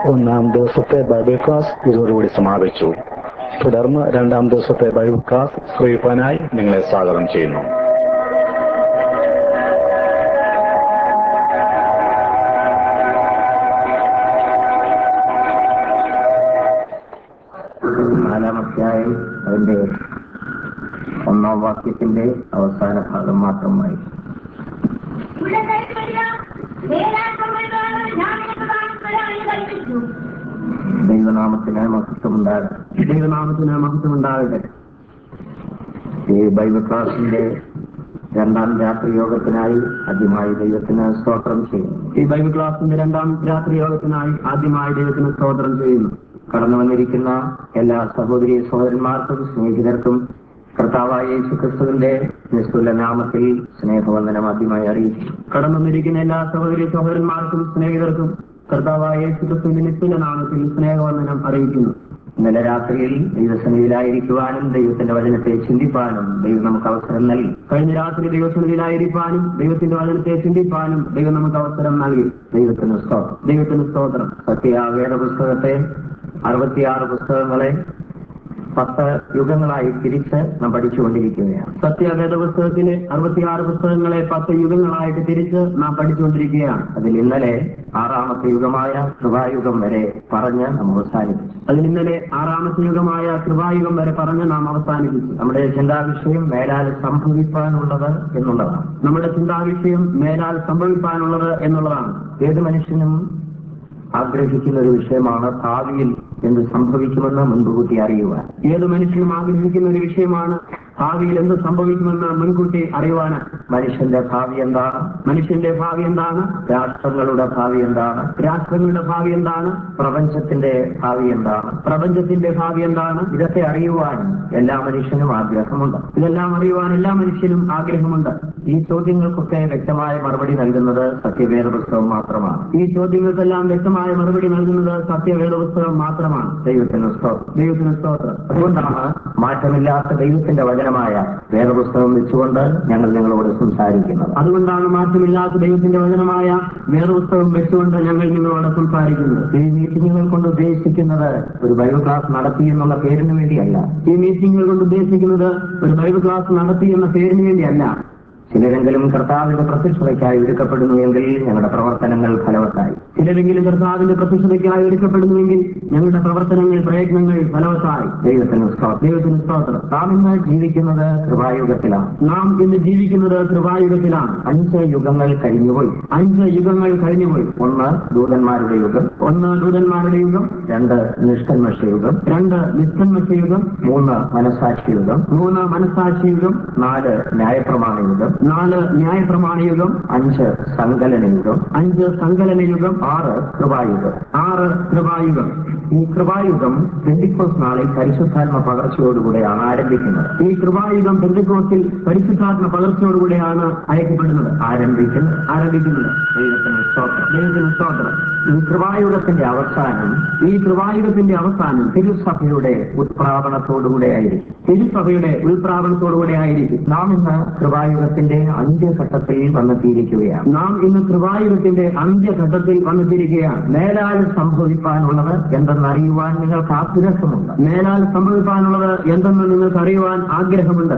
Speaker 1: ഒന്നാം ദിവസത്തെ ബൈബിൾ ക്ലാസ് ഇതോടുകൂടി സമാപിച്ചു. തുടർന്ന് രണ്ടാം ദിവസത്തെ ബൈബിൾ ക്ലാസ് ശ്രവിക്കാനായി നിങ്ങളെ സ്വാഗതം ചെയ്യുന്നു.
Speaker 2: നാലാമധ്യായം അതിന്റെ ഒന്നാം വാക്യത്തിന്റെ അവസാന ഭാഗം മാത്രമായി. ദൈവനാമത്തിന് മഹത്വമുണ്ടാകട്ടെ. ദൈവനാമത്തിന് മഹത്വമുണ്ടാകട്ടെ. ഈ ബൈബിൾ ക്ലാസിന്റെ രണ്ടാം രാത്രി യോഗത്തിനായി ആദ്യമായി ദൈവത്തിന് സ്തോത്രം ചെയ്യുന്നു. ഈ ബൈബിൾ ക്ലാസിന്റെ രണ്ടാം രാത്രി യോഗത്തിനായി ആദ്യമായി ദൈവത്തിന് സ്തോത്രം ചെയ്യുന്നു. കടന്നു വന്നിരിക്കുന്ന എല്ലാ സഹോദരി സഹോദരന്മാർക്കും സ്നേഹിതർക്കും കർത്താവായ യേശു ക്രിസ്തുവിന്റെ നിസ്തുല നാമത്തിൽ സ്നേഹവന്ദനം ആദ്യമായി അറിയിച്ചു. കടന്നു വന്നിരിക്കുന്ന എല്ലാ സഹോദരി സഹോദരന്മാർക്കും സ്നേഹിതർക്കും കർത്താവായ യേശു ക്രിസ്തുവിന്റെ നിസ്തുല നാമത്തിൽ സ്നേഹവന്ദനം അറിയിക്കുന്നു. ഇന്നലെ രാത്രിയിൽ ദൈവസന്നിധിയിലായിരിക്കുവാനും ദൈവത്തിന്റെ വചനത്തെ ചിന്തിപ്പാനും ദൈവം നമുക്ക് അവസരം നൽകി. കഴിഞ്ഞ രാത്രി ദൈവസന്നിധിയിലായിരിക്കാനും ദൈവത്തിന്റെ വചനത്തെ ചിന്തിപ്പാനും ദൈവം നമുക്ക് അവസരം നൽകി. ദൈവത്തിന് സ്തോത്രം. ദൈവത്തിന് സ്തോത്രം. സത്യ വേദ പുസ്തകത്തെ അറുപത്തിയാറ് പുസ്തകങ്ങളെ പത്ത് യുഗങ്ങളായി തിരിച്ച് നാം പഠിച്ചുകൊണ്ടിരിക്കുകയാണ്. സത്യവേദ പുസ്തകത്തിലെ അറുപത്തിയാറ് പുസ്തകങ്ങളെ പത്ത് യുഗങ്ങളായിട്ട് തിരിച്ച് നാം പഠിച്ചുകൊണ്ടിരിക്കുകയാണ്. അതിൽ ഇന്നലെ ആറാമത്തെ യുഗമായ കൃപായുഗം വരെ പറഞ്ഞ് നാം അവസാനിപ്പിച്ചു. അതിൽ ഇന്നലെ ആറാമത്തെ യുഗമായ കൃപായുഗം വരെ പറഞ്ഞ് നാം അവസാനിപ്പിച്ചു. നമ്മുടെ ചിന്താവിഷയം മേലാൽ സംഭവിക്കാനുള്ളത് എന്നുള്ളതാണ്. നമ്മുടെ ചിന്താവിഷയം മേലാൽ സംഭവിക്കാനുള്ളത് എന്നുള്ളതാണ്. ഏത് മനുഷ്യനും ആഗ്രഹിക്കുന്ന ഒരു വിഷയമാണ് ഭാവിയിൽ എന്ത് സംഭവിക്കുമെന്ന് മുൻകൂട്ടി അറിയുവാൻ. ഏത് മനുഷ്യനും ആഗ്രഹിക്കുന്ന ഒരു വിഷയമാണ് ഭാവിയിൽ എന്ത് സംഭവിക്കുമെന്ന് മുൻകൂട്ടി അറിയുവാൻ. മനുഷ്യന്റെ ഭാവി എന്താണ്? മനുഷ്യന്റെ ഭാവി എന്താണ്? രാഷ്ട്രങ്ങളുടെ ഭാവി എന്താണ്? രാഷ്ട്രങ്ങളുടെ ഭാവി എന്താണ്? പ്രപഞ്ചത്തിന്റെ ഭാവി എന്താണ്? പ്രപഞ്ചത്തിന്റെ ഭാവി എന്താണ്? ഇതൊക്കെ അറിയുവാൻ എല്ലാ മനുഷ്യനും ആഗ്രഹമുണ്ട്. ഇതെല്ലാം അറിയുവാൻ എല്ലാ മനുഷ്യനും ആഗ്രഹമുണ്ട്. ഈ ചോദ്യങ്ങൾക്കൊക്കെ വ്യക്തമായ മറുപടി നൽകുന്നത് സത്യവേദ പുസ്തകം മാത്രമാണ്. ഈ ചോദ്യങ്ങൾക്കെല്ലാം വ്യക്തമായ മറുപടി നൽകുന്നത് സത്യവേദ പുസ്തകം മാത്രമാണ്. ദൈവത്തിന് സ്തോത്രം. ദൈവത്തിന് സ്തോത്രം. അതുകൊണ്ടാണ് മാറ്റമില്ലാത്ത ദൈവത്തിന്റെ വചനമായ വേദപുസ്തകം വെച്ചുകൊണ്ട് ഞങ്ങൾ നിങ്ങളോട് സംസാരിക്കുന്നത്. അതുകൊണ്ടാണ് മാറ്റമില്ലാത്ത ദൈവത്തിന്റെ വചനമായ വേദപുസ്തകം വെച്ചുകൊണ്ട് ഞങ്ങൾ നിങ്ങളോട് സംസാരിക്കുന്നത്. ഈ മീറ്റിങ്ങുകൾ കൊണ്ട് ഉദ്ദേശിക്കുന്നത് ഒരു ബൈബിൾ ക്ലാസ് നടത്തി എന്നുള്ള പേരിന് വേണ്ടിയല്ല. ഈ മീറ്റിങ്ങുകൾ കൊണ്ട് ഉദ്ദേശിക്കുന്നത് ഒരു ബൈബിൾ ക്ലാസ് നടത്തി എന്ന പേരിന് വേണ്ടിയല്ല. ചിലരെങ്കിലും കർത്താവിന്റെ പ്രത്യക്ഷതയ്ക്കായി ഒരുക്കപ്പെടുന്നുവെങ്കിൽ ഞങ്ങളുടെ പ്രവർത്തനങ്ങൾ ഫലവത്തായി. ചിലരെങ്കിലും കർത്താവിന്റെ പ്രത്യക്ഷതയ്ക്കായി ഒരുക്കപ്പെടുന്നുവെങ്കിൽ ഞങ്ങളുടെ പ്രവർത്തനങ്ങൾ പ്രയത്നങ്ങൾ ഫലവത്തായി. ദൈവത്തിന് ദൈവത്തിന് സ്തോത്രം. നാം ഇന്ന് ജീവിക്കുന്നത് കൃപായുഗത്തിലാണ്. നാം ഇന്ന് ജീവിക്കുന്നത് കൃപായുഗത്തിലാണ്. അഞ്ച് യുഗങ്ങൾ കഴിഞ്ഞുപോയി. അഞ്ച് യുഗങ്ങൾ കഴിഞ്ഞുപോയി. ഒന്ന് ദൂതന്മാരുടെ യുഗം. ഒന്ന് ദൂതന്മാരുടെ യുഗം. രണ്ട് നിഷ്കന്മഷ യുഗം. രണ്ട് നിഷ്കന്മഷ യുഗം. മൂന്ന് മനസാക്ഷി യുഗം. മൂന്ന് മനസാക്ഷി യുഗം. നാല് ന്യായപ്രമാണ യുഗം. നാല് ന്യായപ്രമാണ യുഗം. അഞ്ച് സങ്കലന യുഗം. അഞ്ച് സങ്കലന യുഗം. ആറ് കൃപായുഗം. ആറ് കൃപായുഗം. ഈ കൃപായുഗം പെന്തിക്കോസ് നാളിൽ പരിശുദ്ധാത്മ പകർച്ചയോടുകൂടെയാണ് ആരംഭിക്കുന്നത്. ഈ കൃപായുഗം പെന്തിക്കോസിൽ പരിശുദ്ധാത്മ പകർച്ചയോടുകൂടെയാണ് അയക്കപ്പെടുന്നത്. ആരംഭിക്കുന്നത് ആരംഭിക്കുന്നത് ദൈവത്തിന് സ്തോത്രം. ദൈവത്തിന് സ്തോത്രം. ഈ കൃപായുഗത്തിന്റെ അവസാനം ഈ കൃപായുഗത്തിന്റെ അവസാനം തിരുസഭയുടെ ഉത്പ്രാവണത്തോടുകൂടെ ആയിരിക്കും. തിരുസഭയുടെ ഉത്പ്രാവണത്തോടുകൂടെ ആയിരിക്കും. നാം ഇന്ന് കൃപായുഗത്തിന്റെ അന്ത്യഘട്ടത്തിൽ വന്നെത്തിയിരിക്കുകയാണ്. നാം ഇന്ന് കൃപായുഗത്തിന്റെ അന്ത്യഘട്ടത്തിൽ വന്നെത്തിയിരിക്കുകയാണ്. മേലാൽ സംഭവിക്കാനുള്ളത് എന്തെന്നറിയുവാൻ നിങ്ങൾക്ക് ആഗ്രഹമുണ്ട്. മേലാൽ സംഭവിക്കാനുള്ളത് എന്തെന്ന് നിങ്ങൾക്ക് അറിയുവാൻ ആഗ്രഹമുണ്ട്.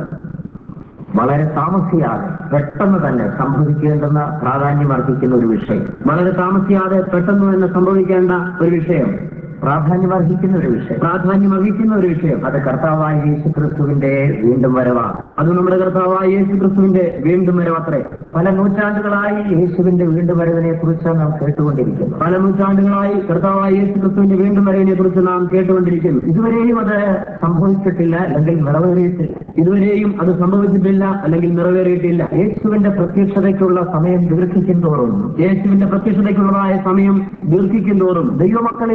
Speaker 2: വളരെ താമസിയാതെ പെട്ടെന്ന് തന്നെ സംഭവിക്കേണ്ടെന്ന പ്രാധാന്യം അർഹിക്കുന്ന ഒരു വിഷയം. വളരെ താമസിയാതെ പെട്ടെന്ന് തന്നെ സംഭവിക്കേണ്ട ഒരു വിഷയം. പ്രാധാന്യം അർഹിക്കുന്ന ഒരു വിഷയം. പ്രാധാന്യം അർഹിക്കുന്ന ഒരു വിഷയം. അത് കർത്താവായ യേശു ക്രിസ്തുവിന്റെ വീണ്ടും വരവാണ്. അത് നമ്മുടെ കർത്താവായ യേശു ക്രിസ്തുവിന്റെ വീണ്ടും വരവത്രേ. പല നൂറ്റാണ്ടുകളായി യേശുവിന്റെ വീണ്ടും വരവിനെ കുറിച്ച് നാം കേട്ടുകൊണ്ടിരിക്കുന്നു. പല നൂറ്റാണ്ടുകളായി കർത്താവായ യേശു ക്രിസ്തുവിന്റെ വീണ്ടും വരവിനെ കുറിച്ച് നാം കേട്ടുകൊണ്ടിരിക്കുന്നു. ഇതുവരെയും അത് സംഭവിച്ചിട്ടില്ല, അല്ലെങ്കിൽ നിറവേറിയിട്ടില്ല. ഇതുവരെയും അത് സംഭവിച്ചിട്ടില്ല, അല്ലെങ്കിൽ നിറവേറിയിട്ടില്ല. യേശുവിന്റെ പ്രത്യക്ഷതയ്ക്കുള്ള സമയം ദീർഘിക്കും തോറും യേശുവിന്റെ പ്രത്യക്ഷതയ്ക്കുള്ളതായ സമയം ദീർഘിക്കും തോറും ദൈവമക്കളിൽ പോലും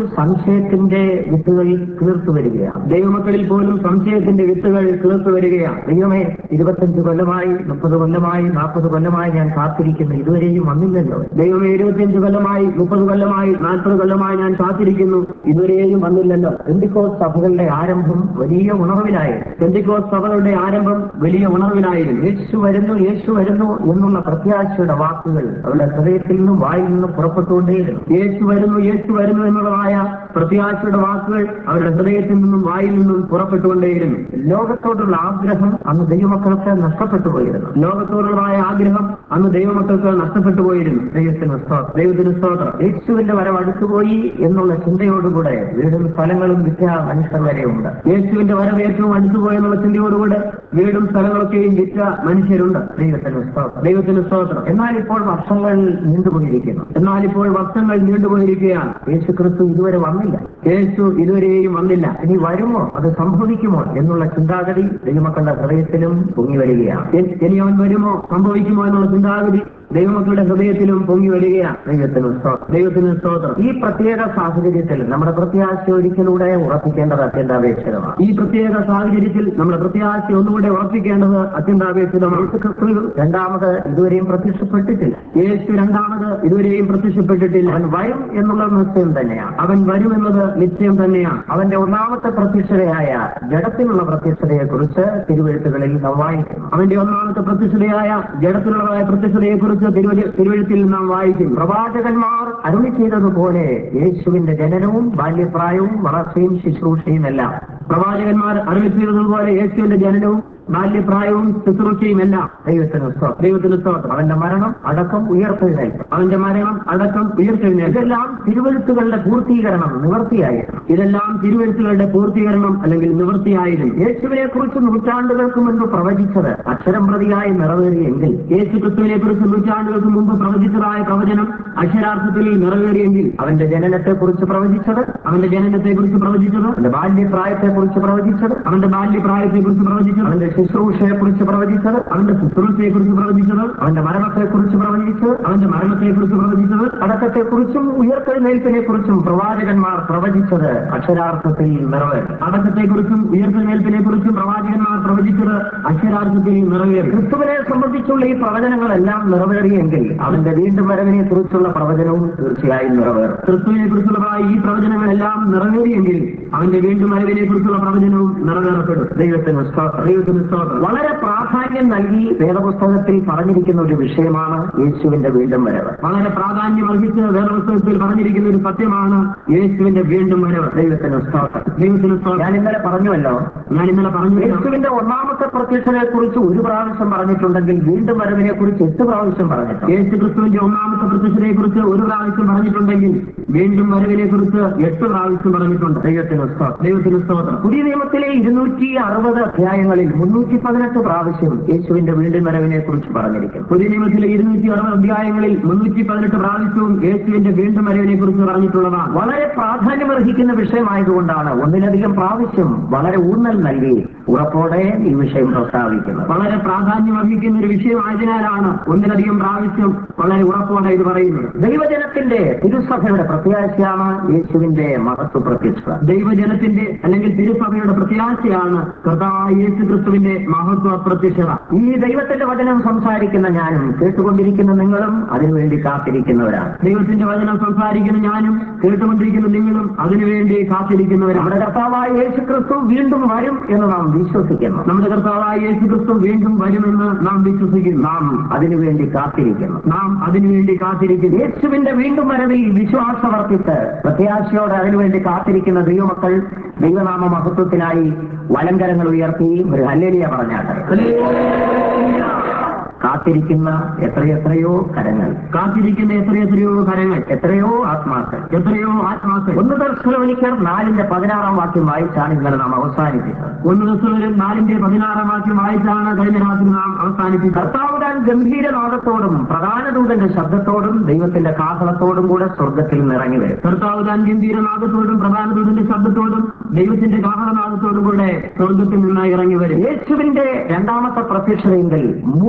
Speaker 2: സംശയത്തിന്റെ വിത്തുകൾ കീർത്തു വരികയാണ്. ദൈവമക്കളിൽ പോലും സംശയത്തിന്റെ വിത്തുകൾ കീർത്തു വരികയാണ്. ദൈവമേ, ഇരുപത്തഞ്ച് കൊല്ലമായി, മുപ്പത് കൊല്ലമായി, നാൽപ്പത് കൊല്ലമായി ഞാൻ കാത്തിരിക്കുന്നു, ഇതുവരെയും വന്നില്ലല്ലോ. ദൈവമേ, ഇരുപത്തിയഞ്ച് കൊല്ലമായി, മുപ്പത് കൊല്ലമായി, നാൽപ്പത് കൊല്ലമായി ഞാൻ കാത്തിരിക്കുന്നു, ഇതുവരെയും വന്നില്ലല്ലോ. പെന്തിക്കോസ്ത് സഭകളുടെ ആരംഭം വലിയ ഉണർവിലായി. പെന്തിക്കോസ്ത് സഭകളുടെ ആരംഭം വലിയ ഉണർവിലായിരുന്നു. യേശു വരുന്നു, യേശു വരുന്നു എന്നുള്ള പ്രത്യാശയുടെ വാക്കുകൾ അവരുടെ ഹൃദയത്തിൽ നിന്നും വായിൽ നിന്നും പുറപ്പെട്ടുകൊണ്ടേയിരുന്നു. യേശു വരുന്നു, യേശു വരുന്നു എന്നുള്ളതായ പ്രത്യാശയുടെ വാക്കുകൾ അവരുടെ ഹൃദയത്തിൽ നിന്നും വായിൽ നിന്നും പുറപ്പെട്ടുകൊണ്ടേയിരുന്നു. ലോകത്തോടുള്ള ആഗ്രഹം അന്ന് ദൈവമക്കൾക്ക് നഷ്ടപ്പെട്ടു പോയിരുന്നു. ലോകത്തോടുള്ളതായ ആഗ്രഹം അന്ന് ദൈവമക്കൾക്ക് നഷ്ടപ്പെട്ടു പോയിരുന്നു. ദൈവത്തിന് സ്തോത്രം, ദൈവത്തിന് സ്തോത്രം. യേശുവിന്റെ വരവ് അടുത്തുപോയി എന്നുള്ള ചിന്തയോടുകൂടെ വീടും സ്ഥലങ്ങളും വിറ്റ മനുഷ്യർ വരെയുണ്ട്. യേശുവിന്റെ വരവ് ഏറ്റവും അടുത്തുപോയി എന്നുള്ള ചിന്തയോടുകൂടെ വീടും സ്ഥലങ്ങളൊക്കെയും വിറ്റ മനുഷ്യരുണ്ട്. ദൈവത്തിന് സ്തോത്രം, ദൈവത്തിന് സ്തോത്രം. എന്നാൽ ഇപ്പോൾ വർഷങ്ങൾ നീണ്ടുപോയിരിക്കുന്നു. എന്നാൽ ഇപ്പോൾ വർഷങ്ങൾ നീണ്ടുപോയിരിക്കുകയാണ്. യേശു ക്രിസ്തു ഇതുവരെ വന്നില്ല. യേശു ഇതുവരെയും വന്നില്ല. ഇനി വരുമോ, അത് സംഭവിക്കുമോ എന്നുള്ള ചിന്താഗതി ദൈവമക്കളുടെ ഹൃദയത്തിലും പൊങ്ങി വരികയാണ്. ഇനി അവൻ വരുമോ, സംഭവിക്കുമോ എന്നുള്ള ചിന്താഗതി ദൈവമക്കളുടെ ഹൃദയത്തിലും പൊങ്ങി വരികയാണ്. ദൈവത്തിന് സ്തോത്രം, ദൈവത്തിന് സ്തോത്രം. ഈ പ്രത്യേക സാഹചര്യത്തിൽ നമ്മുടെ പ്രത്യാശ ഒരിക്കലൂടെ ഉറപ്പിക്കേണ്ടത് അത്യന്താപേക്ഷിതമാണ്. ഈ പ്രത്യേക സാഹചര്യത്തിൽ നമ്മുടെ പ്രത്യാശ ഒന്നുകൂടെ ഉറപ്പിക്കേണ്ടത് അത്യന്താപേക്ഷിതമാണ്. ക്രിസ്തു രണ്ടാമത് ഇതുവരെയും പ്രത്യക്ഷപ്പെട്ടിട്ടില്ല. യേശു രണ്ടാമത് ഇതുവരെയും പ്രത്യക്ഷപ്പെട്ടിട്ടില്ല. അവൻ വരും എന്നുള്ളത് നിശ്ചയം തന്നെയാണ്. അവൻ വരും എന്നത് നിശ്ചയം തന്നെയാണ്. അവന്റെ ഒന്നാമത്തെ പ്രത്യക്ഷതയായ ജഡത്തിലുള്ള പ്രത്യക്ഷതയെ കുറിച്ച് തിരുവെഴുത്തുകളിൽ നാം വായിക്കുന്നു. അവന്റെ ഒന്നാമത്തെ പ്രത്യക്ഷതയായ ജഡത്തിലുള്ളതായ പ്രത്യക്ഷതയെ കുറിച്ച് തിരുവെഴുത്തിൽ നാം വായിക്കുന്നു. പ്രവാചകന്മാർ അരുളി ചെയ്തതുപോലെ യേശുവിന്റെ ജനനവും ബാല്യപ്രായവും വളർച്ചയും ശുശ്രൂഷയും എല്ലാം പ്രവാചകന്മാർ അരുളി ചെയ്തതുപോലെ യേശുവിന്റെ ജനനവും ബാല്യപ്രായവും ശുശ്രൂഷയും എല്ലാം ദൈവത്തിന് സ്തോത്രം, ദൈവത്തിന് സ്തോത്രം. അവന്റെ മരണം, അടക്കം, ഉയർത്തെഴുന്നേൽപ്പ്, അവന്റെ മരണം, അടക്കം, ഉയർത്തെഴുന്നേൽപ്പ്, ഇതെല്ലാം തിരുവെഴുത്തുകളുടെ പൂർത്തീകരണം, നിവൃത്തിയായിരുന്നു. ഇതെല്ലാം തിരുവെഴുത്തുകളുടെ പൂർത്തീകരണം അല്ലെങ്കിൽ നിവൃത്തിയായിരുന്നു. യേശുവിനെ കുറിച്ച് നൂറ്റാണ്ടുകൾക്ക് മുൻപ് പ്രവചിച്ചത് അക്ഷരം പ്രതിയായി നിറവേറിയെങ്കിൽ, യേശു ക്രിസ്തുവിനെ കുറിച്ച് നൂറ്റാണ്ടുകൾക്ക് മുമ്പ് പ്രവചിച്ചതായ പ്രവചനം അക്ഷരാർത്ഥത്തിൽ നിറവേറിയെങ്കിൽ, അവന്റെ ജനനത്തെ കുറിച്ച് പ്രവചിച്ചത് അവന്റെ ജനനത്തെ കുറിച്ച് പ്രവചിച്ചത് അവന്റെ ബാല്യപ്രായത്തെ കുറിച്ച് പ്രവചിച്ചത് അവന്റെ ബാല്യപ്രായത്തെ കുറിച്ച് പ്രവചിച്ചത് അവന്റെ ശുശ്രൂഷയെ കുറിച്ച് പ്രവചിച്ചത് അവന്റെ ശുശ്രൂഷയെ കുറിച്ച് പ്രവചിച്ചത് അവന്റെ മരണത്തെ കുറിച്ച് പ്രവചിച്ചത് അവന്റെ മരണത്തെ കുറിച്ച് പ്രവചിച്ചത് അടക്കത്തെ കുറിച്ചും ഉയർത്തെഴുന്നേൽപ്പിനെ കുറിച്ചും പ്രവാചകന്മാർ പ്രവചിച്ചത് അക്ഷരാർത്ഥത്തിൽ നിറവേറി. അടക്കത്തെ കുറിച്ചും ഉയർത്തെഴുന്നേൽപ്പിനെ കുറിച്ചും പ്രവാചകന്മാർ പ്രവചിച്ചത് അക്ഷരാർത്ഥത്തിൽ നിറവേറി. ക്രിസ്തുവിനെ സംബന്ധിച്ചുള്ള ഈ പ്രവചനങ്ങളെല്ലാം നിറവേറിയെങ്കിൽ അവന്റെ വീണ്ടും വരവിനെ കുറിച്ചുള്ള പ്രവചനവും തീർച്ചയായും നിറവേറും. ക്രിസ്തുവിനെ കുറിച്ചുള്ളതായി ഈ പ്രവചനങ്ങളെല്ലാം നിറവേറിയെങ്കിൽ അവന്റെ വീണ്ടും വരവിനെ കുറിച്ചുള്ള പ്രവചനവും നിറവേറപ്പെടും. ദൈവത്തിന് സ്തോത്രം, ദൈവത്തിന് സ്തോത്രം. വളരെ പ്രാധാന്യം നൽകി വേദപുസ്തകത്തിൽ പറഞ്ഞിരിക്കുന്ന ഒരു വിഷയമാണ് യേശുവിന്റെ വീണ്ടും വരവ്. വളരെ പ്രാധാന്യം അർഹിച്ച് വേദപുസ്തകത്തിൽ പറഞ്ഞിരിക്കുന്ന ഒരു സത്യമാണ് യേശുവിന്റെ വീണ്ടും വരവ്. ദൈവത്തിന് സ്തോത്രം, ദൈവത്തിന് സ്തോത്രം. ഞാൻ ഇന്നലെ പറഞ്ഞുവല്ലോ ഞാൻ ഇന്നലെ പറഞ്ഞു യേശുവിന്റെ ഒന്നാമത്തെ പ്രത്യക്ഷതയെ കുറിച്ച് ഒരു പ്രാവശ്യം പറഞ്ഞിട്ടുണ്ടെങ്കിൽ വീണ്ടും വരവിനെ കുറിച്ച് എട്ട് പ്രാവശ്യം പറഞ്ഞിട്ടുണ്ട്. യേശു ക്രിസ്തുവിന്റെ ഒന്നാമത്തെ പ്രത്യക്ഷതയെ കുറിച്ച് ഒരു പ്രാവശ്യം പറഞ്ഞിട്ടുണ്ടെങ്കിൽ വീണ്ടും വരവിനെ കുറിച്ച് എട്ട് പ്രാവശ്യം പറഞ്ഞിട്ടുണ്ട്. ദൈവത്തിന് സ്തോത്രം, ദൈവത്തിന് സ്തോത്രം. പുതിയ നിയമത്തിലെ ഇരുന്നൂറ്റി അറുപത് അധ്യായങ്ങളിൽ മുന്നൂറ്റി പതിനെട്ട് പ്രാവശ്യം യേശുവിന്റെ വീണ്ടും വരവിനെ കുറിച്ച് പറഞ്ഞിരിക്കുന്നു. പുതിയ നിയമത്തിലെ ഇരുന്നൂറ്റി അറുപത് അധ്യായങ്ങളിൽ മുന്നൂറ്റി പതിനെട്ട് പ്രാവശ്യവും യേശുവിന്റെ വീണ്ടും വരവിനെ കുറിച്ച് പറഞ്ഞിട്ടുള്ളതാണ്. വളരെ പ്രാധാന്യമർഹിക്കുന്ന വിഷയമായതുകൊണ്ടാണ് ഒന്നിലധികം പ്രാവശ്യം വളരെ ഊന്നൽ നൽകി ഉറപ്പോടെ ഈ വിഷയം പ്രസ്താവിക്കുന്നത്. വളരെ പ്രാധാന്യമർഹിക്കുന്ന ഒരു വിഷയമായതിനാലാണ് ഒന്നിലധികം പ്രാവശ്യം വളരെ ഉറപ്പോടെ ഇത് പറയുന്നത്. ദൈവജനത്തിന്റെ തിരുസഭയുടെ പ്രത്യാശയാണ് യേശുവിന്റെ മഹത്വ പ്രത്യക്ഷത. ദൈവജനത്തിന്റെ അല്ലെങ്കിൽ തിരുസഭയുടെ പ്രത്യാശയാണ് കർത്താവായ യേശു ക്രിസ്തുവിന്റെ മഹത്വ പ്രത്യക്ഷത. ഈ ദൈവത്തിന്റെ വചനം സംസാരിക്കുന്ന ഞാനും കേട്ടുകൊണ്ടിരിക്കുന്ന നിങ്ങളും അതിനുവേണ്ടി കാത്തിരിക്കുന്നവരാണ്. ദൈവത്തിന്റെ വചനം സംസാരിക്കുന്ന ഞാനും കേട്ടുകൊണ്ടിരിക്കുന്ന നിങ്ങളും അതിനുവേണ്ടി കാത്തിരിക്കുന്നവരാണ്. നമ്മുടെ കർത്താവായ യേശു ക്രിസ്തു വീണ്ടും വരും എന്ന് നാം വിശ്വസിക്കുന്നു. നമ്മുടെ കർത്താവായ യേശു ക്രിസ്തു വീണ്ടും വരുമെന്ന് നാം വിശ്വസിക്കുന്നു. നാം അതിനുവേണ്ടി കാത്തിരിക്കുന്നു. നാം അതിനുവേണ്ടി കാത്തിരിക്കുന്നു. യേശുവിന്റെ വീണ്ടും വരവിൽ വിശ്വാസം വർദ്ധിച്ച് പ്രത്യാശയോടെ അതിനുവേണ്ടി കാത്തിരിക്കുന്ന ദൈവമക്കൾ ദൈവനാമ മഹത്വത്തിനായി വലങ്കരങ്ങൾ ഉയർത്തി ഒരു ഹല്ലേലൂയ പറഞ്ഞാട്ടെ. കാത്തിരിക്കുന്ന എത്രയെത്രയോ കരങ്ങൾ, കാത്തിരിക്കുന്ന എത്രയെത്രയോ കരങ്ങൾ, എത്രയോ ആത്മാക്കൾ, എത്രയോ ആത്മാക്കൾ. ഒന്ന് തെസ്സലോനിക്കർ നാലിന്റെ പതിനാറാം വാക്യം വായിച്ചാണ് ഇന്നലെ നാം അവസാനിപ്പിച്ചത്. ഒന്ന് തെസ്സലോനിക്കർ നാലിന്റെ പതിനാറാം വാക്യം വായിച്ചാണ് കഴിഞ്ഞ രാത്രി നാം അവസാനിപ്പിച്ചത്. കർത്താവ് താൻ ഗംഭീരനാദത്തോടും പ്രധാന ദൂതന്റെ ശബ്ദത്തോടും ദൈവത്തിന്റെ കാഹളത്തോടും കൂടെ സ്വർഗത്തിൽ നിറങ്ങി വരും. കർത്താവ് താൻ ഗംഭീരനാദത്തോടും പ്രധാന ദൂതന്റെ ശബ്ദത്തോടും ദൈവത്തിന്റെ കാഹളനാദത്തോടും കൂടെ സ്വർഗത്തിൽ നിന്ന് ഇറങ്ങി വരും. യേശുവിന്റെ രണ്ടാമത്തെ പ്രത്യക്ഷതയെങ്കിൽ മൂന്ന്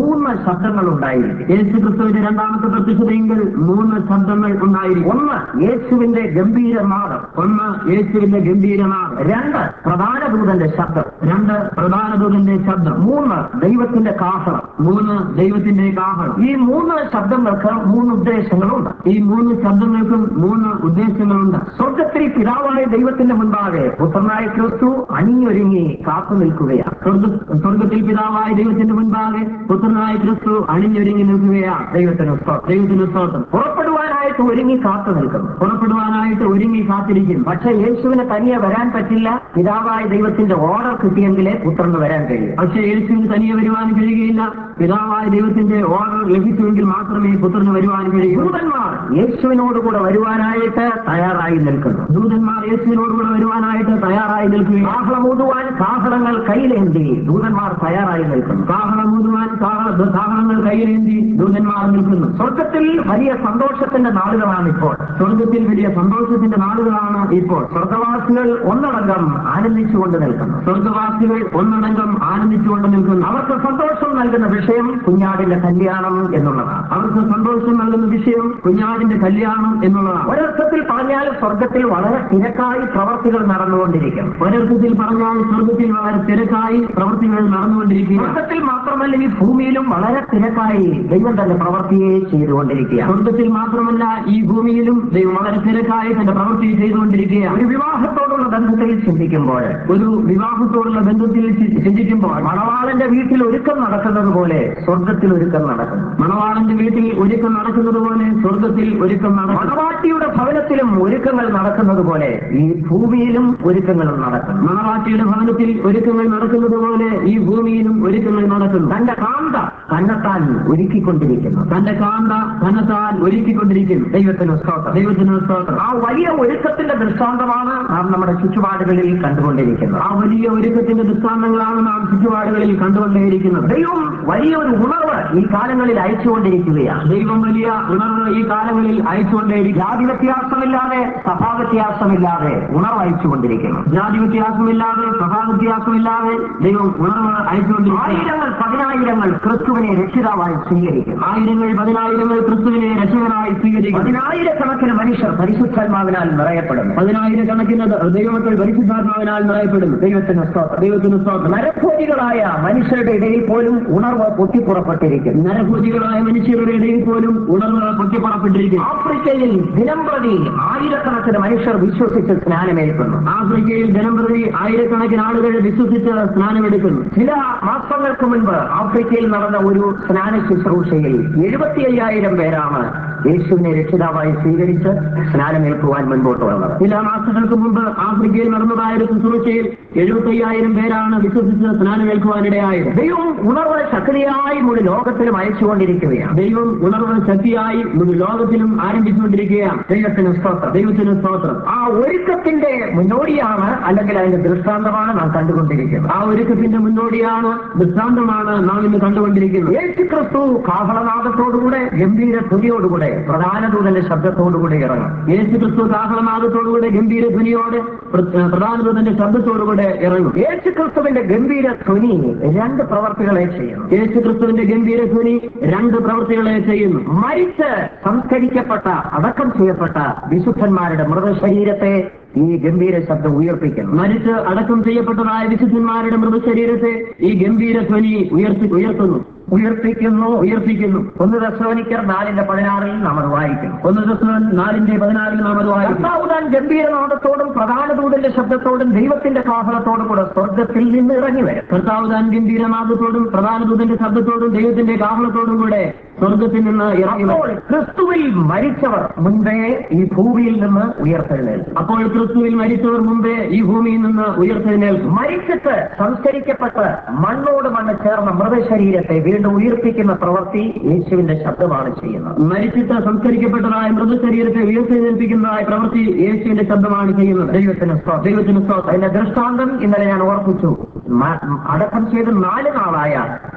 Speaker 2: ശബ്ദങ്ങൾ ഉണ്ടായിരിക്കും.
Speaker 3: യേശു ക്രിസ്തുവിന്റെ രണ്ടാമത്തെ പ്രത്യക്ഷതയെങ്കിൽ മൂന്ന് ശബ്ദങ്ങൾ ഉണ്ടായിരിക്കും.
Speaker 2: ഒന്ന് യേശുവിന്റെ ഗംഭീരനാദം,
Speaker 3: ഒന്ന് യേശുവിന്റെ ഗംഭീരനാദം,
Speaker 2: രണ്ട് പ്രധാന ദൂതന്റെ ശബ്ദം,
Speaker 3: രണ്ട് പ്രധാന ദൂതന്റെ ശബ്ദം,
Speaker 2: മൂന്ന് ദൈവത്തിന്റെ കാഹളം.
Speaker 3: മൂന്ന് ദൈവത്തിന്റെ കാഹളം.
Speaker 2: ഈ മൂന്ന് ശബ്ദങ്ങൾക്ക് മൂന്ന് ഉദ്ദേശങ്ങളുണ്ട്.
Speaker 3: ഈ മൂന്ന് ശബ്ദങ്ങൾക്കും മൂന്ന് ഉദ്ദേശങ്ങളുണ്ട്.
Speaker 2: സ്വർഗത്തിൽ പിതാവായ ദൈവത്തിന്റെ മുൻപാകെ പുത്രനായ ക്രിസ്തു അണിഞ്ഞൊരുങ്ങി കാത്തു നിൽക്കുകയാണ്.
Speaker 3: സ്വർഗത്തിൽ പിതാവായ ദൈവത്തിന്റെ മുൻപാകെ പുത്രനായ ക്രിസ്തു അണിഞ്ഞൊരുങ്ങി നിൽക്കുകയാണ്.
Speaker 2: ദൈവത്തിന് സ്തോത്രം.
Speaker 3: ദൈവത്തിന് സ്തോത്രം.
Speaker 2: പുറപ്പെടുവാനായിട്ട് ഒരുങ്ങി കാത്തു നിൽക്കുന്നു.
Speaker 3: പുറപ്പെടുവാനായിട്ട് ഒരുങ്ങി കാത്തിരിക്കും.
Speaker 2: പക്ഷെ യേശുവിന് തനിയെ വരാൻ പറ്റില്ല. പിതാവായ ദൈവത്തിന്റെ ഓർഡർ കിട്ടിയെങ്കിലേ പുത്രന് വരാൻ കഴിയും.
Speaker 3: പക്ഷെ യേശുവിന് തനിയെ വരുവാൻ കഴിയുകയില്ല. പിതാവായ ദൈവത്തിന്റെ ഓർഡർ ലഭിച്ചുവെങ്കിൽ മാത്രമേ പുത്രന് വരുവാൻ കഴിയൂ.
Speaker 2: ദൂതന്മാർ യേശുവിനോടുകൂടെ വരുവാനായിട്ട് തയ്യാറായി നിൽക്കുന്നു.
Speaker 3: ദൂതന്മാർ യേശുവിനോടുകൂടെ വരുവാനായിട്ട് തയ്യാറായി നിൽക്കുകയും
Speaker 2: കാഹളമൂതുവാൻ കാഹളങ്ങൾ കയ്യിലേന്തി ദൂതന്മാർ തയ്യാറായി നിൽക്കുന്നു.
Speaker 3: കാഹളമൂതുവാൻ കാഹളങ്ങൾ കയ്യിലേന്തി ദൂതന്മാർ നിൽക്കുന്നു.
Speaker 2: സ്വർഗത്തിൽ വലിയ സന്തോഷത്തിന്റെ നാളുകളാണ് ഇപ്പോൾ.
Speaker 3: സ്വർഗത്തിൽ വലിയ സന്തോഷത്തിന്റെ നാളുകളാണ് ഇപ്പോൾ.
Speaker 2: സ്വർഗവാസികൾ ഒന്നടങ്കം ആനന്ദിച്ചുകൊണ്ട് നിൽക്കുന്നു.
Speaker 3: സ്വർഗവാസികൾ ഒന്നടങ്കം ആനന്ദിച്ചുകൊണ്ട് നിൽക്കുന്നു.
Speaker 2: അവർക്ക് സന്തോഷം നൽകുന്ന വിഷയം കുഞ്ഞാടിന്റെ കല്യാണം എന്നുള്ളതാണ്.
Speaker 3: അവർക്ക് സന്തോഷം നൽകുന്ന വിഷയം കുഞ്ഞാടിന്റെ കല്യാണം എന്നുള്ളതാണ്.
Speaker 2: ഒരർത്ഥത്തിൽ പറഞ്ഞാൽ സ്വർഗത്തിൽ വളരെ തിരക്കായി പ്രവർത്തികൾ നടന്നുകൊണ്ടിരിക്കും.
Speaker 3: ഒരർത്ഥത്തിൽ പറഞ്ഞാൽ സ്വർഗത്തിൽ വളരെ തിരക്കായി പ്രവൃത്തികൾ നടന്നുകൊണ്ടിരിക്കുക.
Speaker 2: സ്വർഗത്തിൽ മാത്രമല്ല ഈ ഭൂമിയിലും വളരെ തിരക്കായി ദൈവം തന്റെ പ്രവൃത്തിയെ ചെയ്തുകൊണ്ടിരിക്കുക.
Speaker 3: സ്വർഗത്തിൽ മാത്രമല്ല ഈ ഭൂമിയിലും ദൈവം വളരെ തിരക്കായി തന്റെ പ്രവൃത്തി ചെയ്തുകൊണ്ടിരിക്കുക.
Speaker 2: ഒരു വിവാഹത്തോടുള്ള ബന്ധത്തിൽ ചിന്തിക്കുമ്പോൾ,
Speaker 3: ഒരു വിവാഹത്തോടുള്ള ബന്ധത്തിൽ ചിന്തിക്കുമ്പോൾ
Speaker 2: മണവാളന്റെ വീട്ടിൽ ഒരുക്കം നടക്കുന്നത് പോലെ സ്വർഗത്തിൽ ഒരുക്കം നടക്കുന്നു.
Speaker 3: മണവാളന്റെ വീട്ടിൽ ഒരുക്കം നടക്കുന്നത് പോലെ സ്വർഗത്തിൽ ഒരുക്കം നടക്കും.
Speaker 2: മണവാട്ടിയുടെ ഭവനത്തിലും ഒരുക്കങ്ങൾ നടക്കുന്നത് പോലെ ഈ ഭൂമിയിലും ഒരുക്കങ്ങളും നടക്കുന്നു.
Speaker 3: മണവാട്ടിയുടെ ഭവനത്തിൽ ഒരുക്കങ്ങൾ നടക്കുന്നത് പോലെ ഈ ഭൂമിയിലും ഒരുക്കങ്ങൾ നടക്കുന്നു.
Speaker 2: തന്റെ കാന്ത തന്നെത്താൻ ഒരുക്കിക്കൊണ്ടിരിക്കുന്നു.
Speaker 3: തന്റെ കാന്ത തന്നെത്താൻ ഒരുക്കിക്കൊണ്ടിരിക്കുന്നു.
Speaker 2: ദൈവത്തിന് സ്തോത്രം.
Speaker 3: ദൈവത്തിന് സ്തോത്രം.
Speaker 2: ആ വലിയ ഒരുക്കത്തിന്റെ ദൃഷ്ടാന്തമാണ് നാം നമ്മുടെ ചുറ്റുപാടുകളിൽ കണ്ടുകൊണ്ടിരിക്കുന്നത്.
Speaker 3: ആ വലിയ ഒരുക്കത്തിന്റെ ദൃഷ്ടാന്തങ്ങളാണ് നാം ചുറ്റുപാടുകളിൽ കണ്ടുകൊണ്ടേയിരിക്കുന്നത്.
Speaker 2: ദൈവം വലിയൊരു ഉണർവ് ഈ കാലങ്ങളിൽ അയച്ചുകൊണ്ടിരിക്കുകയാണ്.
Speaker 3: ദൈവം വലിയ ഉണർവ് ഈ കാലങ്ങളിൽ അയച്ചുകൊണ്ടേയിരിക്കും.
Speaker 2: ജാതി വ്യത്യാസമില്ലാതെ സഭാ വ്യത്യാസമില്ലാതെ ഉണർവ് അയച്ചുകൊണ്ടിരിക്കുന്നു.
Speaker 3: ജാതി വ്യത്യാസമില്ലാതെ സഭാ വ്യത്യാസമില്ലാതെ ദൈവം ഉണർവ് അയച്ചുകൊണ്ടിരിക്കുന്നു.
Speaker 2: ആയിരങ്ങൾ പതിനായിരങ്ങൾ ക്രിസ്തുവിനെ രക്ഷിതാവായി സ്വീകരിക്കും.
Speaker 3: ആയിരങ്ങൾ പതിനായിരങ്ങൾ ക്രിസ്തുവിനെ രക്ഷകനായി സ്വീകരിക്കും.
Speaker 2: പതിനായിരക്കണക്കിന് മനുഷ്യർ പരിശുദ്ധാത്മാവിനാൽ നിറയപ്പെടുന്നു.
Speaker 3: പതിനായിരക്കണക്കിന് ദൈവമക്കൾ പരിശുദ്ധാത്മാവിനാൽ നിറയപ്പെടുന്നു.
Speaker 2: ദൈവത്തിന് സ്തോത്രം.
Speaker 3: ദൈവത്തിന് സ്തോത്രം.
Speaker 2: നരഭോജികളായ മനുഷ്യരുടെ ഇടയിൽ പോലും ഉണർവ് പൊട്ടിപ്പുറപ്പെട്ടിരിക്കും.
Speaker 3: നരഭോജികളായ മനുഷ്യരുടെ ഇടയിൽ പോലും ഉണർവ് പൊട്ടിപ്പുറപ്പെട്ടിരിക്കും.
Speaker 2: ആഫ്രിക്കയിൽ ദിനംപ്രതി ആയിരക്കണക്കിന് മനുഷ്യർ വിശ്വസിച്ച് സ്നാനമേൽക്കുന്നു.
Speaker 3: ആഫ്രിക്കയിൽ ദിനംപ്രതി ആയിരക്കണക്കിന് ആളുകൾ വിശ്വസിച്ച് സ്നാനമെടുക്കുന്നു.
Speaker 2: ചില മാസങ്ങൾക്ക് മുൻപ് ആഫ്രിക്കയിൽ നടന്ന ഒരു സ്നാന ശുശ്രൂഷയിൽ എഴുപത്തി അയ്യായിരം പേരാണ് യേശുവിനെ രക്ഷിതാവായി സ്വീകരിച്ച് സ്നാനമേൽക്കുവാൻ മുൻപോട്ട് വന്നത്.
Speaker 3: ചില മാസങ്ങൾക്ക് മുമ്പ് ആഫ്രിക്കയിൽ നടന്നതായ ഒരു ശുശ്രൂഷയിൽ എഴുപത്തി അയ്യായിരം പേരാണ് വിശ്വസിച്ച് സ്നാനമേൽക്കുവാനിടയായത്.
Speaker 2: ദൈവം ഉണർവ് ശക്തിയായി മുഴു ലോകത്തിലും അയച്ചുകൊണ്ടിരിക്കുകയാണ്.
Speaker 3: ദൈവം ഉണർവ് ശക്തിയായി മുഴു ലോകത്തിലും ആരംഭിച്ചുകൊണ്ടിരിക്കുകയാണ്.
Speaker 2: ദൈവത്തിന് സ്തോത്രം.
Speaker 3: ദൈവത്തിന് സ്തോത്രം.
Speaker 2: ആ ഒരുക്കത്തിന്റെ മുന്നോടിയാണ്, അല്ലെങ്കിൽ അതിന്റെ ദൃഷ്ടാന്തമാണ് നാം കണ്ടുകൊണ്ടിരിക്കുന്നത്.
Speaker 3: ആ ഒരുക്കത്തിന്റെ മുന്നോടിയാണ്, ദൃഷ്ടാന്തമാണ് നാം ഇന്ന് കണ്ടുകൊണ്ടിരിക്കുന്നത്.
Speaker 2: യേശു ക്രിസ്തു കാഹളനാദത്തോടുകൂടെ ഗംഭീര ധ്വനിയോടുകൂടെ പ്രധാന ദൂതന്റെ ശബ്ദത്തോടുകൂടെ ഇറങ്ങും.
Speaker 3: യേശു ക്രിസ്തു കാഹളനാദത്തോടുകൂടെ ഗംഭീര ധ്വനിയോടെ പ്രധാന ദൂതന്റെ ശബ്ദത്തോടുകൂടെ ഇറങ്ങും.
Speaker 2: യേശു ക്രിസ്തുവിന്റെ ഗംഭീര ധ്വനി രണ്ട് പ്രവർത്തികളെ ചെയ്യുന്നു.
Speaker 3: യേശു ക്രിസ്തുവിന്റെ ഗംഭീര ധ്വനി രണ്ട് പ്രവൃത്തികളെ ചെയ്യുന്നു.
Speaker 2: മരിച്ച് സംസ്കരിക്കപ്പെട്ട അടക്കം ചെയ്യപ്പെട്ട വിശുദ്ധന്മാരുടെ മൃതശരീരത്തെ ഈ ഗംഭീര ശബ്ദം ഉയർപ്പിക്കുന്നു.
Speaker 3: മരിച്ച് അടക്കം ചെയ്യപ്പെട്ടതായ വിശുദ്ധന്മാരുടെ മൃതശരീരത്തെ ഈ ഗംഭീര ധ്വനി ഉയർത്തി ഉയർത്തുന്നു
Speaker 2: ഉയർപ്പിക്കുന്നു
Speaker 3: ഉയർപ്പിക്കുന്നു
Speaker 2: ഒന്ന് തെസ്സലോനിക്കർ നാലിന്റെ പതിനാറിൽ നാം അത് വായിക്കുന്നു.
Speaker 3: ഒന്ന് തെസ്സലോൻ നാലിന്റെ പതിനാറിൽ നാം അത് വായിക്കുന്നു.
Speaker 2: കർത്താവ് ഗംഭീരനാദത്തോടും പ്രധാന ദൂതന്റെ ശബ്ദത്തോടും ദൈവത്തിന്റെ കാഹളത്തോടും കൂടെ സ്വർഗത്തിൽ നിന്ന് ഇറങ്ങി വരും.
Speaker 3: കർത്താവ് താൻ ഗംഭീരനാദത്തോടും പ്രധാന ദൂതന്റെ ശബ്ദത്തോടും ദൈവത്തിന്റെ കാഹളത്തോടും കൂടെ സ്വർഗത്തിൽ നിന്ന് ഇറങ്ങി വരും.
Speaker 2: ക്രിസ്തുവിൽ മരിച്ചവർ മുൻപേ ഈ ഭൂമിയിൽ നിന്ന് ഉയർത്തെഴുന്നേൽക്കും.
Speaker 3: അപ്പോൾ ക്രിസ്തുവിൽ മരിച്ചവർ മുമ്പേ ഈ ഭൂമിയിൽ നിന്ന് ഉയർത്തെഴുന്നേൽക്കും.
Speaker 2: മരിച്ചിട്ട് സംസ്കരിക്കപ്പെട്ട് മണ്ണോട് മണ്ണ് ചേർന്ന മൃതശരീരത്തെ വീണ്ടും ഉയർപ്പിക്കുന്ന പ്രവൃത്തി യേശുവിന്റെ ശബ്ദമാണ് ചെയ്യുന്നത്.
Speaker 3: മരിച്ചിട്ട് സംസ്കരിക്കപ്പെട്ടതായ മൃതശരീരത്തെ ഉയർത്തെഴുന്നേൽപ്പിക്കുന്നതായ പ്രവൃത്തി യേശുവിന്റെ ശബ്ദമാണ് ചെയ്യുന്നത്.
Speaker 2: ദൈവത്തിന് ദൈവത്തിന് അതിന്റെ ദൃഷ്ടാന്തം ഇന്നലെ ഞാൻ ഓർപ്പിച്ചു. അടക്കം ചെയ്ത് നാല് നാളായ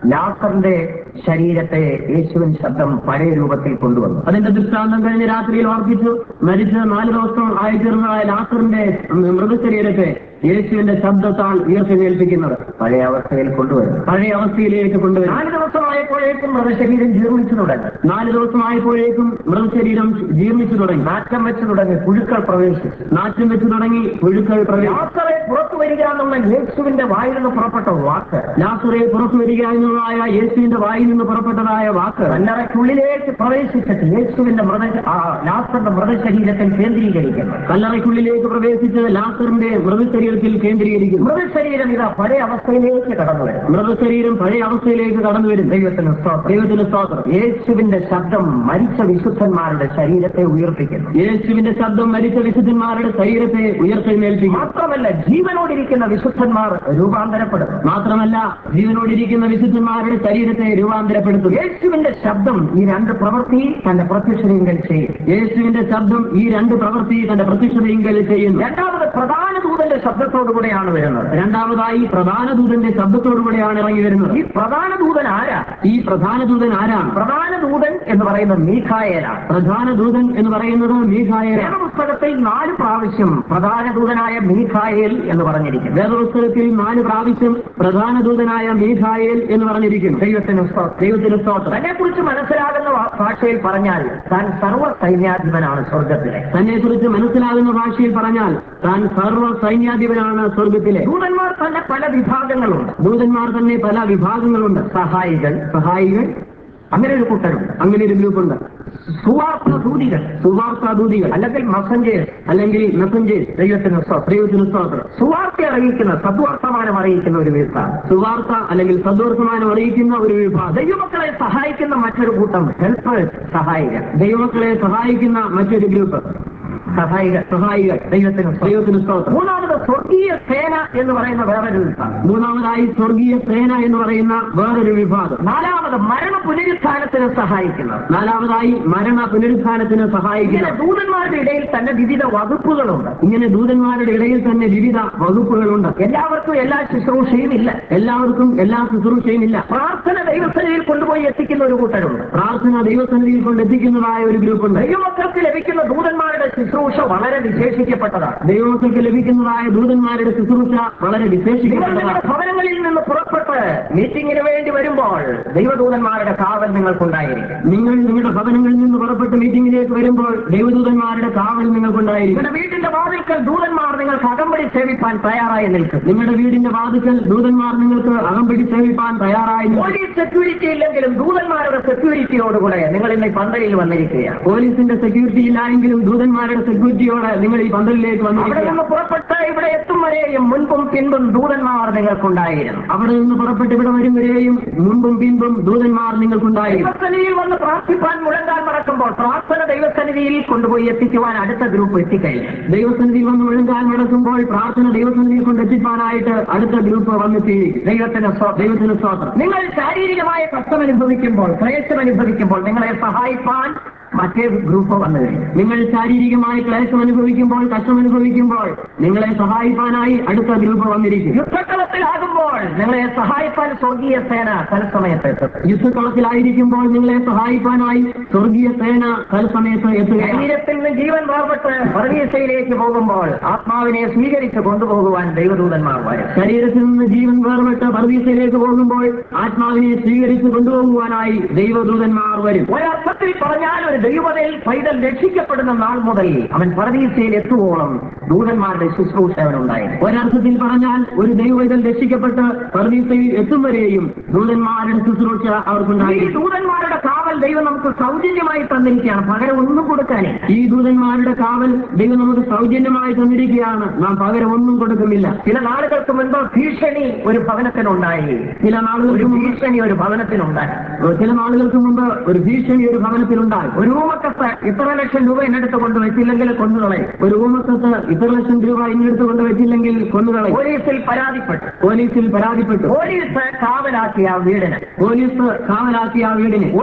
Speaker 2: ലാസറിന്റെ ശരീരത്തെ യേശുവിൻ ശബ്ദം പഴയ രൂപത്തിൽ കൊണ്ടുവന്നു.
Speaker 3: അതിന്റെ ദൃഷ്ടാന്തം കഴിഞ്ഞ രാത്രിയിൽ ഓർപ്പിച്ചു. മരിച്ച് നാല് ദിവസം ആയിത്തീർന്നതായ ലാസറിന്റെ മൃതശരീരത്തെ യേശുവിന്റെ ശബ്ദത്താൽ ഉയർത്തെഴുന്നേൽപ്പിക്കുന്നത്
Speaker 2: പഴയ അവസ്ഥയിൽ കൊണ്ടുവരുന്നു.
Speaker 3: പഴയ അവസ്ഥയിലേക്ക് കൊണ്ടുവരും.
Speaker 2: നാല് ദിവസമായപ്പോഴേക്കും മൃതശരീരം ജീർണിച്ചു തുടങ്ങി.
Speaker 3: നാല് ദിവസമായപ്പോഴേക്കും മൃതശരീരം ജീർണിച്ചു തുടങ്ങി.
Speaker 2: നാറ്റം വെച്ച് തുടങ്ങി. പുഴുക്കൾ പ്രവേശിച്ചു.
Speaker 3: നാറ്റം വെച്ച് തുടങ്ങി. പുഴുക്കൾ പ്രവേശിച്ചു.
Speaker 2: ലാസറെ പുറത്തു വരിക എന്നുള്ള യേശുവിന്റെ വായിൽ നിന്ന് പുറപ്പെട്ട വാക്ക്,
Speaker 3: ലാസറെ പുറത്തു വരിക എന്നതായ യേശുവിന്റെ വായിൽ നിന്ന് പുറപ്പെട്ടതായ വാക്ക്
Speaker 2: കല്ലറയ്ക്കുള്ളിലേക്ക് പ്രവേശിച്ചിട്ട് യേശുവിന്റെ മൃത ലാസറിന്റെ മൃതശരീരത്തിൽ കേന്ദ്രീകരിക്കുന്നു.
Speaker 3: കല്ലറയ്ക്കുള്ളിലേക്ക് പ്രവേശിച്ച് ലാസറിന്റെ മൃതശരീരത്തിൽ കേന്ദ്രീകരിക്കുന്നു.
Speaker 2: മൃതശരീരം ഇതാ പഴയ അവസ്ഥയിലേക്ക് കടന്നു വരും.
Speaker 3: മൃതശരീരം പഴയ അവസ്ഥയിലേക്ക് കടന്നു വരും.
Speaker 2: ദൈവത്തിന് സ്തോത്രം.
Speaker 3: ദൈവത്തിന് സ്തോത്രം.
Speaker 2: യേശുവിന്റെ ശബ്ദം മരിച്ച വിശുദ്ധന്മാരുടെ ശരീരത്തെ ഉയർപ്പിക്കുന്നു.
Speaker 3: യേശുവിന്റെ ശബ്ദം മരിച്ച വിശുദ്ധന്മാരുടെ ശരീരത്തെ ഉയർത്തെഴുന്നേൽപ്പിക്കും.
Speaker 2: മാത്രമല്ല ജീവനോടിരിക്കുന്ന വിശുദ്ധന്മാർ രൂപാന്തരപ്പെടുന്നു.
Speaker 3: മാത്രമല്ല ജീവനോടിരിക്കുന്ന വിശുദ്ധന്മാരുടെ ശരീരത്തെ രൂപാന്തരപ്പെടുത്തും.
Speaker 2: യേശുവിന്റെ ശബ്ദം ഈ രണ്ട് പ്രവൃത്തി തന്റെ പ്രത്യക്ഷതയിങ്കൽ ചെയ്യും.
Speaker 3: യേശുവിന്റെ ശബ്ദം ഈ രണ്ട് പ്രവൃത്തി തന്റെ പ്രത്യക്ഷതയിങ്കൽ ചെയ്യുന്നു.
Speaker 2: രണ്ടാമത് പ്രധാന ദൂതന്റെ ശബ്ദത്തോടുകൂടെയാണ് വരുന്നത്.
Speaker 3: രണ്ടാമതായി പ്രധാന ദൂതന്റെ ശബ്ദത്തോടുകൂടെയാണ് ഇറങ്ങി വരുന്നത്.
Speaker 2: ഈ പ്രധാന ദൂതൻ ആരാ?
Speaker 3: ഈ പ്രധാന ദൂതൻ ആരാണ്?
Speaker 2: പ്രധാന ദൂതൻ എന്ന് പറയുന്നത് മീഖായേലാണ്.
Speaker 3: പ്രധാന ദൂതൻ എന്ന് പറയുന്നത് മീഖായേലാണ്.
Speaker 2: വേദപുസ്തകത്തിൽ നാല് പ്രാവശ്യം പ്രധാന ദൂതനായ മീഖായേൽ എന്ന് പറഞ്ഞിരിക്കുന്നു.
Speaker 3: വേദപുസ്തകത്തിൽ നാല് പ്രാവശ്യം പ്രധാന ദൂതനായ മീഖായേൽ എന്ന് പറഞ്ഞിരിക്കുന്നു.
Speaker 2: ദൈവത്തിന്
Speaker 3: ദൈവത്തിന് സ്തോത്രം.
Speaker 2: തന്നെ കുറിച്ച് മനസ്സിലാകുന്ന ഭാഷയിൽ പറഞ്ഞാൽ താൻ സർവ്വ സൈന്യാധിപനാണ് സ്വർഗത്തിലെ.
Speaker 3: തന്നെ കുറിച്ച് മനസ്സിലാകുന്ന ഭാഷയിൽ പറഞ്ഞാൽ താൻ സർവ്വ സൈന്യാധിപനാണ് സ്വർഗത്തിലെ.
Speaker 2: ദൂതന്മാർ തന്നെ പല വിഭാഗങ്ങളുണ്ട്.
Speaker 3: ദൂതന്മാർ തന്നെ പല വിഭാഗങ്ങളുണ്ട്.
Speaker 2: സഹായികൾ
Speaker 3: സഹായികൾ
Speaker 2: അങ്ങനെ ഒരു കൂട്ടരുണ്ട്.
Speaker 3: അങ്ങനെ ഒരു ഗ്രൂപ്പുണ്ട്.
Speaker 2: സുവാർത്ത ദൂതികൾ
Speaker 3: സുവാർത്ത ദൂതികൾ
Speaker 2: അല്ലെങ്കിൽ മെസഞ്ചേഴ്സ്
Speaker 3: അല്ലെങ്കിൽ മെസഞ്ചേഴ്സ്.
Speaker 2: ദൈവത്തിന്
Speaker 3: ദൈവത്തിന് സ്തോത്രം.
Speaker 2: സുവാർത്ത അറിയിക്കുന്ന സദ്വർത്തമാനം അറിയിക്കുന്ന ഒരു വിഭാഗം.
Speaker 3: സുവാർത്ത അല്ലെങ്കിൽ സദ്വർത്തമാനം അറിയിക്കുന്ന ഒരു വിഭാഗം.
Speaker 2: ദൈവമക്കളെ സഹായിക്കുന്ന മറ്റൊരു കൂട്ടം ഹെൽപ്പേഴ്സ് സഹായികൾ.
Speaker 3: ദൈവമക്കളെ സഹായിക്കുന്ന മറ്റൊരു ഗ്രൂപ്പ്
Speaker 2: സഹായികൾ
Speaker 3: സഹായികൾ.
Speaker 2: ദൈവത്തിന്
Speaker 3: ദൈവത്തിന് സ്തോത്രം.
Speaker 2: മൂന്നാമത് സ്വർഗീയ സേന എന്ന് പറയുന്ന വേറൊരു വിഭാഗം.
Speaker 3: മൂന്നാമതായി സ്വർഗീയ സേന എന്ന് പറയുന്ന വേറൊരു വിഭാഗം.
Speaker 2: നാലാമത് മരണ പുനരുത്ഥാനത്തിന് സഹായിക്കുന്നത്.
Speaker 3: നാലാമതായി മരണ പുനരുത്ഥാനത്തിന് സഹായിക്കുന്ന.
Speaker 2: ദൂതന്മാരുടെ ഇടയിൽ തന്നെ വിവിധ വകുപ്പുകളുണ്ട്.
Speaker 3: ഇങ്ങനെ ദൂതന്മാരുടെ ഇടയിൽ തന്നെ വിവിധ വകുപ്പുകളുണ്ട്.
Speaker 2: എല്ലാവർക്കും എല്ലാ ശുശ്രൂഷയും ഇല്ല.
Speaker 3: എല്ലാവർക്കും എല്ലാ ശുശ്രൂഷയും ഇല്ല.
Speaker 2: പ്രാർത്ഥന ദൈവസന്നിധിയിൽ കൊണ്ടുപോയി എത്തിക്കുന്ന ഒരു കൂട്ടരുണ്ട്.
Speaker 3: പ്രാർത്ഥന ദൈവസന്നിധിയിൽ കൊണ്ടെത്തിക്കുന്നതായ ഒരു ഗ്രൂപ്പുണ്ട്.
Speaker 2: ദൈവമക്കൾക്ക് ലഭിക്കുന്ന ദൂതന്മാരുടെ ശുശ്രൂഷ വളരെ വിശേഷിക്കപ്പെട്ടതാണ്.
Speaker 3: ദൈവമക്കൾക്ക് ലഭിക്കുന്നതായ ദൂതന്മാരുടെ ശുശ്രൂഷ വളരെ വിശേഷിക്കപ്പെട്ടതാണ്.
Speaker 2: ഭവനങ്ങളിൽ നിന്ന് പുറപ്പെട്ട് മീറ്റിംഗിന് വേണ്ടി വരുമ്പോൾ ദൈവദൂതന്മാരുടെ കാവൽ നിങ്ങൾക്കുണ്ടായിരിക്കും.
Speaker 3: നിങ്ങൾ നിങ്ങളുടെ ഭവനങ്ങളിൽ നിന്ന് പുറപ്പെട്ട് മീറ്റിംഗിലേക്ക് വരുമ്പോൾ ദൈവദൂതന്മാരുടെ കാവൽ നിങ്ങൾക്കുണ്ടായിരിക്കും.
Speaker 2: നിങ്ങളുടെ വീടിന്റെ വാതിൽക്കൽ ദൂതന്മാർ നിങ്ങൾക്ക് അകമ്പടി സേവിപ്പാൻ തയ്യാറായി നിൽക്കും.
Speaker 3: നിങ്ങളുടെ വീടിന്റെ വാതിൽക്കൽ ദൂതന്മാർ നിങ്ങൾക്ക് അകമ്പടി സേവിപ്പാൻ തയ്യാറായി.
Speaker 2: പോലീസ് സെക്യൂരിറ്റി ഇല്ലെങ്കിലും ദൂതന്മാരുടെ സെക്യൂരിറ്റിയോടുകൂടെ നിങ്ങൾ ഇന്ന് ഈ പന്തലിൽ വന്നിരിക്കുകയാണ്.
Speaker 3: പോലീസിന്റെ സെക്യൂരിറ്റി ഇല്ലായെങ്കിലും ദൂതന്മാരുടെ സെക്യൂരിറ്റിയോടെ നിങ്ങൾ ഈ പന്തലിലേക്ക്
Speaker 2: അവിടെ നിന്ന് പുറപ്പെട്ട് ഇവിടെ എത്തും വരെയും മുൻപും പിൻപും ദൂതന്മാർ നിങ്ങൾക്കുണ്ടായിരുന്നു.
Speaker 3: അവിടെ നിന്ന് പുറപ്പെട്ട് ഇവിടെ വരും വരെയും മുൻപും പിൻപും ദൂതന്മാർ നിങ്ങൾക്കുണ്ടായിരുന്നു.
Speaker 2: ദൈവസന്നിധിയിൽ വന്ന് പ്രാർത്ഥിപ്പാൻ മുഴങ്ങാൻ നടക്കുമ്പോൾ പ്രാർത്ഥന ദൈവസന്നിധിയിൽ കൊണ്ടുപോയി എത്തിക്കുവാൻ അടുത്ത ഗ്രൂപ്പ് എത്തിക്കഴിഞ്ഞു.
Speaker 3: ദൈവസന്നിധിയിൽ വന്ന് മുഴങ്ങാൻ നടക്കുമ്പോൾ പ്രാർത്ഥന ദൈവസന്നിധിയിൽ കൊണ്ട് എത്തിക്കാനായിട്ട് അടുത്ത ഗ്രൂപ്പ് വന്നെത്തി.
Speaker 2: ദൈവത്തിന്
Speaker 3: ദൈവത്തിന് സ്തോത്രം.
Speaker 2: നിങ്ങൾ ശാരീരികമായ കഷ്ടം അനുഭവിക്കുമ്പോൾ ക്ലേശം അനുഭവിക്കുമ്പോൾ നിങ്ങളെ സഹായിപ്പാൻ മറ്റേ ഗ്രൂപ്പ് വന്നു കഴിഞ്ഞു.
Speaker 3: നിങ്ങൾ ശാരീരികമായി ക്ലേശം അനുഭവിക്കുമ്പോൾ കഷ്ടം അനുഭവിക്കുമ്പോൾ നിങ്ങളെ സഹായിക്കാനായി അടുത്ത ഗ്രൂപ്പ് വന്നിരിക്കും.
Speaker 2: യുദ്ധക്കളത്തിലാകുമ്പോൾ നിങ്ങളെ സഹായിപ്പാൻ സ്വർഗീയ സേന തത്സമയത്ത് എത്തും.
Speaker 3: യുദ്ധക്കളത്തിലായിരിക്കുമ്പോൾ നിങ്ങളെ സഹായിക്കാനായി സ്വർഗീയ സേന തത്സമയത്ത് എത്തുക.
Speaker 2: ശരീരത്തിൽ നിന്ന് ജീവൻ വേർപെട്ട് പരദീസയിലേക്ക് പോകുമ്പോൾ ആത്മാവിനെ സ്വീകരിച്ച് കൊണ്ടുപോകുവാൻ ദൈവദൂതന്മാർ വരും.
Speaker 3: ശരീരത്തിൽ നിന്ന് ജീവൻ വേർപെട്ട് പരദീസയിലേക്ക് പോകുമ്പോൾ ആത്മാവിനെ സ്വീകരിച്ച് കൊണ്ടുപോകുവാനായി ദൈവദൂതന്മാർ വരും.
Speaker 2: ഒരർത്ഥത്തിൽ പറഞ്ഞാൽ ഒരു ദൈവതയിൽ പൈതൽ രക്ഷിക്കപ്പെടുന്ന നാൾ മുതൽ അവൻ പരദീസയിൽ എത്തുവോളം ദൂതന്മാരുടെ ശുശ്രൂഷ അവനുണ്ടായിരുന്നു.
Speaker 3: ഒരർത്ഥത്തിൽ പറഞ്ഞാൽ ഒരു ദൈവവൈതൽ രക്ഷിക്കപ്പെട്ട് പരദീസയിൽ എത്തും വരെയും ദൂതന്മാരുടെ ശുശ്രൂഷ അവർക്കുണ്ടായിരുന്നു.
Speaker 2: ഈ ദൂതന്മാരുടെ കാവൽ ദൈവം നമുക്ക് സൗജന്യമായി തന്നിരിക്കുകയാണ്. പകരം ഒന്നും കൊടുക്കാനേ.
Speaker 3: ഈ ദൂതന്മാരുടെ കാവൽ ദൈവം നമുക്ക് സൗജന്യമായി തന്നിരിക്കുകയാണ്. നാം പകരം ഒന്നും കൊടുക്കുന്നില്ല.
Speaker 2: ചില നാളുകൾക്ക് മുൻപ് ഭീഷണി ഒരു ഭവനത്തിനുണ്ടായി.
Speaker 3: ചില നാളുകൾക്ക്
Speaker 2: ഭീഷണി ഒരു ഭവനത്തിനുണ്ടായി.
Speaker 3: ചില നാളുകൾക്ക് മുമ്പ് ഒരു ഭീഷണി ഒരു ഭവനത്തിലുണ്ടായി.
Speaker 2: ഒരു ഊമക്കത്ത് ഇത്ര ലക്ഷം രൂപ എന്നെടുത്ത് കൊണ്ടുവച്ചില്ലെങ്കിൽ കൊന്നുകളയും.
Speaker 3: ഒരു ഊമക്കത്ത് ഇത്ര ലക്ഷം രൂപ ഇന്നെടുത്ത് കൊണ്ടുവച്ചില്ലെങ്കിൽ കൊന്നുകളയും.
Speaker 2: പോലീസിൽ പരാതിപ്പെട്ടു.
Speaker 3: പോലീസിൽ പരാതിപ്പെട്ടു.
Speaker 2: പോലീസ് കാവലാക്കിയ വീടിന്
Speaker 3: പോലീസ് കാവലാക്കിയ വീടിന്
Speaker 2: ഒരു മാസം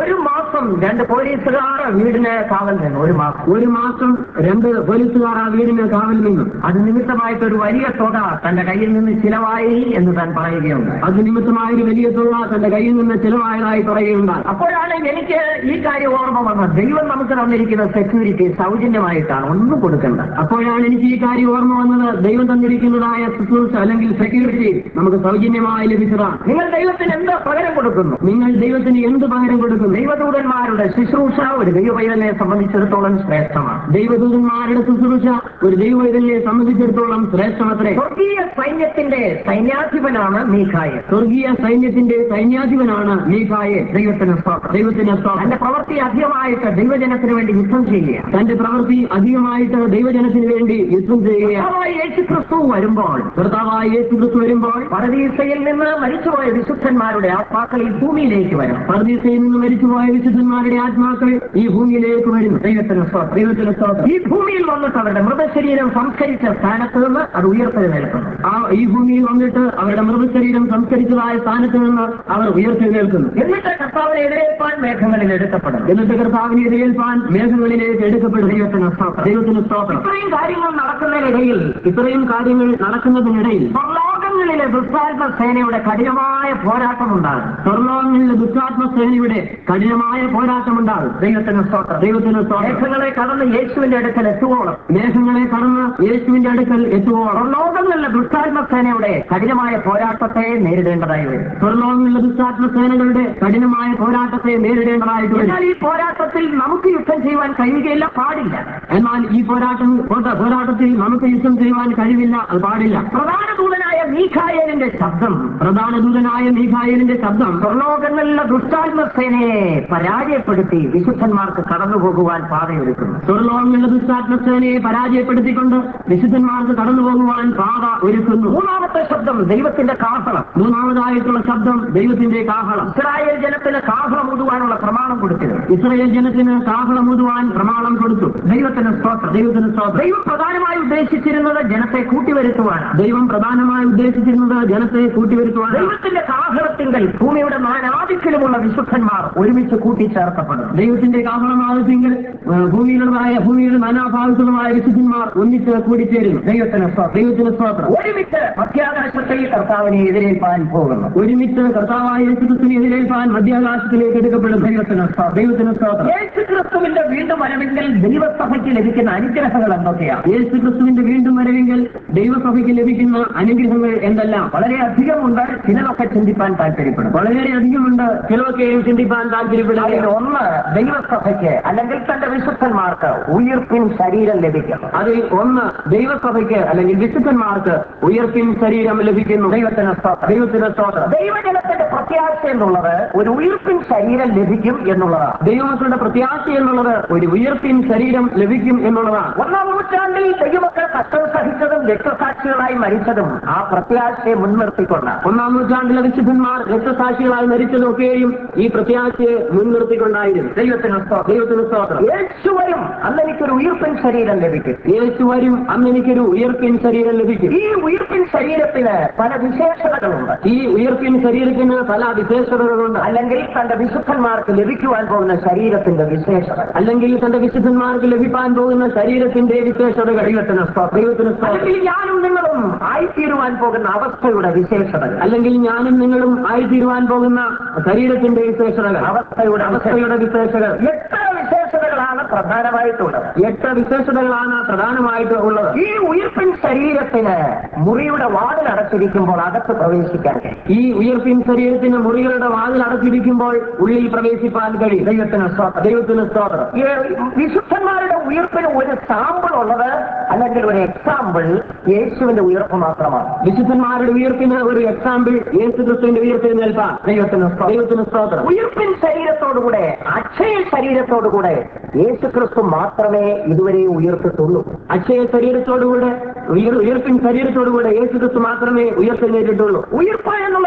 Speaker 2: മാസം രണ്ട് പോലീസുകാർ വീടിന് കാവൽ നിന്നു. ഒരു മാസം
Speaker 3: ഒരു മാസം രണ്ട് പോലീസുകാർ ആ വീടിന് കാവൽ നിന്നു.
Speaker 2: അത് നിമിത്തമായിട്ട് ഒരു വലിയ തുക തന്റെ കയ്യിൽ നിന്ന് ചിലവായി എന്ന് താൻ പറയുകയുണ്ട്.
Speaker 3: അത് നിമിത്തമായ ഒരു വലിയ തുക തന്റെ കയ്യിൽ നിന്ന് ചിലവായതായി പറയുകയുണ്ടായി.
Speaker 2: അപ്പോഴാണ് എനിക്ക് ഈ കാര്യം ഓർമ്മ വന്നത്. ദൈവം നമുക്ക് തന്നിരിക്കുന്ന സെക്യൂരിറ്റി സൗജന്യമായിട്ടാണ്, ഒന്നും കൊടുക്കണ്ട.
Speaker 3: അപ്പോഴാണ് എനിക്ക് ഈ കാര്യം ഓർമ്മ വന്നത്. ദൈവം തന്നിരിക്കുന്നതായ ശുശ്രൂഷ അല്ലെങ്കിൽ സെക്യൂരിറ്റി നമുക്ക് സൗജന്യമായി ലഭിച്ചതാണ്.
Speaker 2: നിങ്ങൾ ദൈവത്തിന് എന്ത് പകരം കൊടുക്കുന്നു?
Speaker 3: നിങ്ങൾ ദൈവത്തിന് എന്ത് പകരം കൊടുക്കുന്നു?
Speaker 2: ദൈവദൂതന്മാരുടെ ശുശ്രൂഷ ഒരു ദൈവപൈതലിനെ സംബന്ധിച്ചിടത്തോളം ശ്രേഷ്ഠമാണ്.
Speaker 3: ദൈവദൂതന്മാരുടെ ശുശ്രൂഷ ഒരു ദൈവപൈതലിനെ സംബന്ധിച്ചിടത്തോളം ശ്രേഷ്ഠമത്രേ.
Speaker 2: സ്വർഗീയ സൈന്യത്തിന്റെ സൈന്യാധിപനാണ് മീഖായേൽ.
Speaker 3: സ്വർഗീയ സൈന്യത്തിന്റെ സൈന്യാധിപനാണ് മീഖായേൽ.
Speaker 2: ദൈവത്തിന് സ്തോത്രം.
Speaker 3: ദൈവത്തിന് സ്തോത്രം.
Speaker 2: തന്റെ പ്രവൃത്തി അധികമായിട്ട് ദൈവജനത്തിന് വേണ്ടി യുദ്ധം ചെയ്യുക.
Speaker 3: തന്റെ പ്രവൃത്തി അധികമായിട്ട് ദൈവജനത്തിന് വേണ്ടി യുദ്ധം ചെയ്യുകയാണ്.
Speaker 2: യേശു ക്രിസ്തു വരുമ്പോൾ
Speaker 3: കർത്താവായ യേശു ക്രിസ്തു വരുമ്പോൾ
Speaker 2: പരദീസയിൽ നിന്ന് മരിച്ചുപോയ വിശുദ്ധന്മാരുടെ ആത്മാക്കൾ ഈ ഭൂമിയിലേക്ക് വരും.
Speaker 3: പരദീസയിൽ നിന്ന് മരിച്ചുപോയ വിശുദ്ധന്മാരുടെ ആത്മാക്കൾ ഈ ഭൂമിയിലേക്ക് വരുന്നു.
Speaker 2: ദൈവത്തിന് സ്തോത്രം.
Speaker 3: ദൈവത്തിന് സ്തോത്രം.
Speaker 2: ഈ ഭൂമിയിൽ വന്നിട്ട് അവരുടെ മൃതശരീരം സംസ്കരിച്ച സ്ഥാനത്ത് നിന്ന് അത് ഉയർത്തെഴുന്നേൽക്കുന്നു.
Speaker 3: ആ ഈ ഭൂമിയിൽ വന്നിട്ട് അവരുടെ മൃതശരീരം സംസ്കരിച്ചതായ സ്ഥാനത്ത് നിന്ന് അവർ ഉയർത്തെഴുന്നേൽക്കുന്നു.
Speaker 2: എന്നിട്ട് കർത്താവിനെ എതിരേൽപ്പാൻ മേഘങ്ങളിൽ എടുക്കപ്പെടും.
Speaker 3: എന്നിട്ട് കർത്താവിനെ എതിരേൽപ്പാൻ മേഘങ്ങളിലേക്ക് എടുക്കപ്പെടും. ദൈവത്തിന് സ്തോത്രം. ദൈവത്തിന് സ്തോത്രം.
Speaker 2: ഇത്രയും കാര്യങ്ങൾ നടക്കുന്നതിനിടയിൽ
Speaker 3: ഇത്രയും കാര്യങ്ങൾ നടക്കുന്നതിനിടയിൽ
Speaker 2: സ്വർലോകങ്ങളിലെ ദുഷ്ടാത്മ സേനയുടെ കഠിനമായ പോരാട്ടമുണ്ടാകും.
Speaker 3: സ്വർലോകങ്ങളിലെ ദുഷ്ടാത്മ സേനയുടെ കഠിനമായ പോരാട്ടമുണ്ടാകും.
Speaker 2: ദൈവത്തിന് സ്തോത്രം.
Speaker 3: ദൈവത്തിന് സ്തോത്രം.
Speaker 2: മേഘങ്ങളെ കടന്ന് യേശുവിന്റെ അടുക്കൽ എത്തുവോളം
Speaker 3: മേഘങ്ങളെ കടന്ന് യേശുവിന്റെ അടുക്കൽ എത്തുവോളം
Speaker 2: സ്വർലോകങ്ങളിലെ ദുഷ്ടാത്മ സേനയുടെ കഠിനമായ പോരാട്ടത്തെ നേരിടേണ്ടതായി വരും.
Speaker 3: സ്വർലോകങ്ങളിലെ ദുഷ്ടാത്മ സേനകളുടെ കഠിനമായ പോരാട്ടത്തെ നേരിടേണ്ടതായിട്ട് വരും.
Speaker 2: എന്നാൽ ഈ പോരാട്ടത്തിൽ നമുക്ക് യുദ്ധം ചെയ്യുവാൻ കഴിയുകയില്ല, പാടില്ല.
Speaker 3: എന്നാൽ ഈ പോരാട്ടം പോരാട്ടത്തിൽ നമുക്ക് യുദ്ധം ചെയ്യുവാൻ കഴിവില്ല, അത് പാടില്ല.
Speaker 2: പ്രധാന ദൂതനായ മീഖായേലിന്റെ ശബ്ദം
Speaker 3: പ്രധാന ദൂതനായ മീഖായേലിന്റെ ശബ്ദം
Speaker 2: സ്വർലോകങ്ങളിലെ ദുഷ്ടാത്മ സേനയെ പരാജയപ്പെടുത്തി വിശുദ്ധന്മാർക്ക് കടന്നു പോകുവാൻ പാതയൊരുക്കുന്നു.
Speaker 3: സ്വർലോകങ്ങളിലെ ദുഷ്ടാത്മ സേനയെ പരാജയപ്പെടുത്തിക്കൊണ്ട് വിശുദ്ധന്മാർക്ക് കടന്നു പോകുവാൻ പാത ഒരുക്കുന്നു.
Speaker 2: മൂന്നാമത്തെ ശബ്ദം ദൈവത്തിന്റെ കാഹളം.
Speaker 3: മൂന്നാമതായിട്ടുള്ള ശബ്ദം ദൈവത്തിന്റെ കാഹളം.
Speaker 2: ഇസ്രായേൽ ജനത്തിന് കാഹളം ഊതുവാനുള്ള പ്രമാണം കൊടുത്തിരുന്നു.
Speaker 3: ഇസ്രായേൽ ജനത്തിന് കാഹളം ഊതുവാൻ പ്രമാണം കൊടുത്തു.
Speaker 2: ദൈവത്തിന് സ്തോത്രം.
Speaker 3: ദൈവത്തിന് സ്തോത്രം.
Speaker 2: ദൈവം പ്രധാനമായി ഉദ്ദേശിച്ചിരുന്നത് ജനത്തെ കൂട്ടിവരുത്തുവാനാണ്.
Speaker 3: ദൈവം പ്രധാനമായി ഉദ്ദേശിച്ചിരുന്നത് ജനത്തെ കൂട്ടിവരുത്തുവാൻ.
Speaker 2: ദൈവത്തിന്റെ കാഹളത്തിങ്കൽ ഭൂമിയുടെ നാനാദിക്കിലുമുള്ള വിശുദ്ധന്മാർ ഒരുമിച്ച് കൂട്ടിച്ചേർക്കപ്പെടും.
Speaker 3: ദൈവത്തിന്റെ കാഹളമാകത്തിങ്കിൽ ഭൂമിയിലുള്ളതായ ഭൂമിയുടെ നാനാഭാഗത്തുള്ളതായ വിശുദ്ധന്മാർ ഒന്നിച്ച് കൂടിച്ചേരുന്നു.
Speaker 2: ദൈവത്തിന് സ്തോത്രം.
Speaker 3: ദൈവത്തിന് സ്തോത്രം.
Speaker 2: ഒരുമിച്ച് മധ്യാകാശത്തിൽ കർത്താവിനെ എതിരേൽപ്പാൻ പോകുന്നു.
Speaker 3: ഒരുമിച്ച് കർത്താവായ യേശുക്രിസ്തുവിനെ എതിരേൽപ്പാൻ മധ്യാകാശത്തിലേക്ക് എടുക്കപ്പെടും. ദൈവത്തിന് സ്തോത്രം. ദൈവത്തിന് സ്തോത്രം.
Speaker 2: യേശുക്രിസ്തുവിന്റെ വീണ്ടും വരവെങ്കിൽ ദൈവസഭയ്ക്ക് ലഭിക്കുന്ന അനുഗ്രഹങ്ങൾ എന്തൊക്കെയാണ്?
Speaker 3: യേശുക്രിസ്തുവിന്റെ വീണ്ടും വരവെങ്കിൽ ദൈവസഭയ്ക്ക് ലഭിക്കുന്ന അനുഗ്രഹങ്ങൾ എന്തെല്ലാം?
Speaker 2: വളരെ അധികമുണ്ട്. ചിലതൊക്കെ ചിന്തിപ്പാൻ താല്പര്യപ്പെടും.
Speaker 3: വളരെ അധികമുണ്ട്. ചിലതൊക്കെയും ചിന്തിപ്പാൻ താല്പര്യപ്പെടും.
Speaker 2: അതിൽ ഒന്ന് ദൈവസഭയ്ക്ക് അല്ലെങ്കിൽ തന്റെ വിശുദ്ധന്മാർക്ക് ഉയിർപ്പിൻ ശരീരം ലഭിക്കും.
Speaker 3: അതിൽ ഒന്ന് ദൈവസഭയ്ക്ക് അല്ലെങ്കിൽ വിശുദ്ധന്മാർക്ക് ഉയർപ്പിൻ ശരീരം ലഭിക്കുന്നു.
Speaker 2: ദൈവത്തിന് സ്തോത്രം.
Speaker 3: ദൈവത്തിന് സ്തോത്രം.
Speaker 2: ദൈവജനത്തിന്റെ പ്രത്യാശ എന്നുള്ളത് ഒരു ഉയിർപ്പിൻ ശരീരം ലഭിക്കും എന്നുള്ളതാണ്.
Speaker 3: ദൈവമക്കളുടെ പ്രത്യാശ എന്നുള്ളത് ഒരു ഉയർപ്പിൻ ശരീരം ലഭിക്കും എന്നുള്ളതാണ്.
Speaker 2: ഒന്നാം നൂറ്റാണ്ടിൽ ദൈവമക്കൾ കഷ്ടം സഹിച്ചതും രക്തസാക്ഷികളായി മരിച്ചതും ആ പ്രത്യാശയെ മുൻനിർത്തിക്കൊണ്ട്
Speaker 3: ഒന്നാം നൂറ്റാണ്ടിലെ വിശുദ്ധന്മാർ രക്തസാക്ഷികളായി മരിച്ചതൊക്കെയും ഈ പ്രത്യാശയെ മുൻനിർത്തിക്കൊണ്ടായിരുന്നു.
Speaker 2: ദൈവത്തിന് സ്തോത്രം.
Speaker 3: ദൈവത്തിന് സ്തോത്രം.
Speaker 2: യേശു വരും, അന്ന് എനിക്കൊരു ഉയിർപ്പിൻ ശരീരം ലഭിക്കും.
Speaker 3: യേശു വരും, അന്ന് എനിക്കൊരു ഉയർപ്പിൻ ശരീരം ലഭിക്കും.
Speaker 2: ഈ ഉയിർപ്പിൻ ശരീരത്തിന് പല വിശേഷതകളുണ്ട്.
Speaker 3: ഈ ഉയർപ്പിൻ ശരീരത്തിന് പല വിശേഷതകളുണ്ട്.
Speaker 2: അല്ലെങ്കിൽ തന്റെ വിശുദ്ധന്മാർക്ക് ലഭിക്കുവാൻ പോകുന്ന ശരീരത്തിന്റെ വിശേഷതകൾ,
Speaker 3: അല്ലെങ്കിൽ തന്റെ വിശുദ്ധന്മാർക്ക് ലഭിക്കാൻ പോകുന്ന ശരീരത്തിന്റെ വിശേഷതകൾ.
Speaker 2: ദൈവത്തിന് സ്തോത്രം.
Speaker 3: ദൈവത്തിന് സ്തോത്രം.
Speaker 2: അല്ലെങ്കിൽ ഞാനും നിങ്ങളും ആയിത്തീരുവാൻ പോകുന്ന അവസ്ഥയുടെ വിശേഷതകൾ,
Speaker 3: അല്ലെങ്കിൽ ഞാനും നിങ്ങളും ആയിത്തീരുവാൻ പോകുന്ന ശരീരത്തിന്റെ വിശേഷതകൾ,
Speaker 2: അവസ്ഥയുടെ
Speaker 3: അവസ്ഥയുടെ വിശേഷതകൾ.
Speaker 2: എത്ര വിശേഷതകളാണ് പ്രധാനമായിട്ടുള്ളത്?
Speaker 3: എത്ര വിശേഷതകളാണ് പ്രധാനമായിട്ട് ഉള്ളത്?
Speaker 2: ഈ ഉയിർപ്പിൻ ശരീരത്തിന് മുറിയുടെ വാതിൽ അടച്ചിരിക്കുമ്പോൾ അകത്ത് പ്രവേശിക്കാൻ കഴിയും.
Speaker 3: ഈ ഉയർപ്പിൻ ശരീരത്തിന് മുറികളുടെ വാതിൽ അടച്ചിരിക്കുമ്പോൾ ഉള്ളിൽ പ്രവേശിപ്പാൻ കഴിയും.
Speaker 2: ദൈവത്തിന് സ്തോത്രം.
Speaker 3: ദൈവത്തിന് സ്തോത്രം.
Speaker 2: ഈ വിശുദ്ധന്മാരുടെ ഉയിർപ്പിന് ഒരു സാമ്പിൾ ഉള്ളത് അല്ലെങ്കിൽ ഒരു എക്സാമ്പിൾ യേശുവിന്റെ ഉയർപ്പ് മാത്രമാണ്.
Speaker 3: വിശുദ്ധന്മാരുടെ ഉയർപ്പിന് ഒരു എക്സാമ്പിൾ യേശുക്രിസ്തുവിന്റെ ഉയർപ്പിന് നിൽപ്പാൻ.
Speaker 2: ദൈവത്തിന്
Speaker 3: ദൈവത്തിന് സ്തോത്രം.
Speaker 2: ഉയിർപ്പിൻ ശരീരത്തോടുകൂടെ അക്ഷയ ശരീരത്തോടുകൂടെ യേശുക്രിസ്തു മാത്രമേ ഇതുവരെ ഉയർത്തിട്ടുള്ളൂ.
Speaker 3: അക്ഷയ ശരീരത്തോടുകൂടെ ഉയർപ്പിൻ ശരീരത്തോടുകൂടെ യേശുക്രിസ്തു മാത്രമേ ഉയർത്തെഴുന്നേറ്റിട്ടുള്ളൂ.
Speaker 2: ഉയിർപ്പ് എന്നുള്ള വിഷയം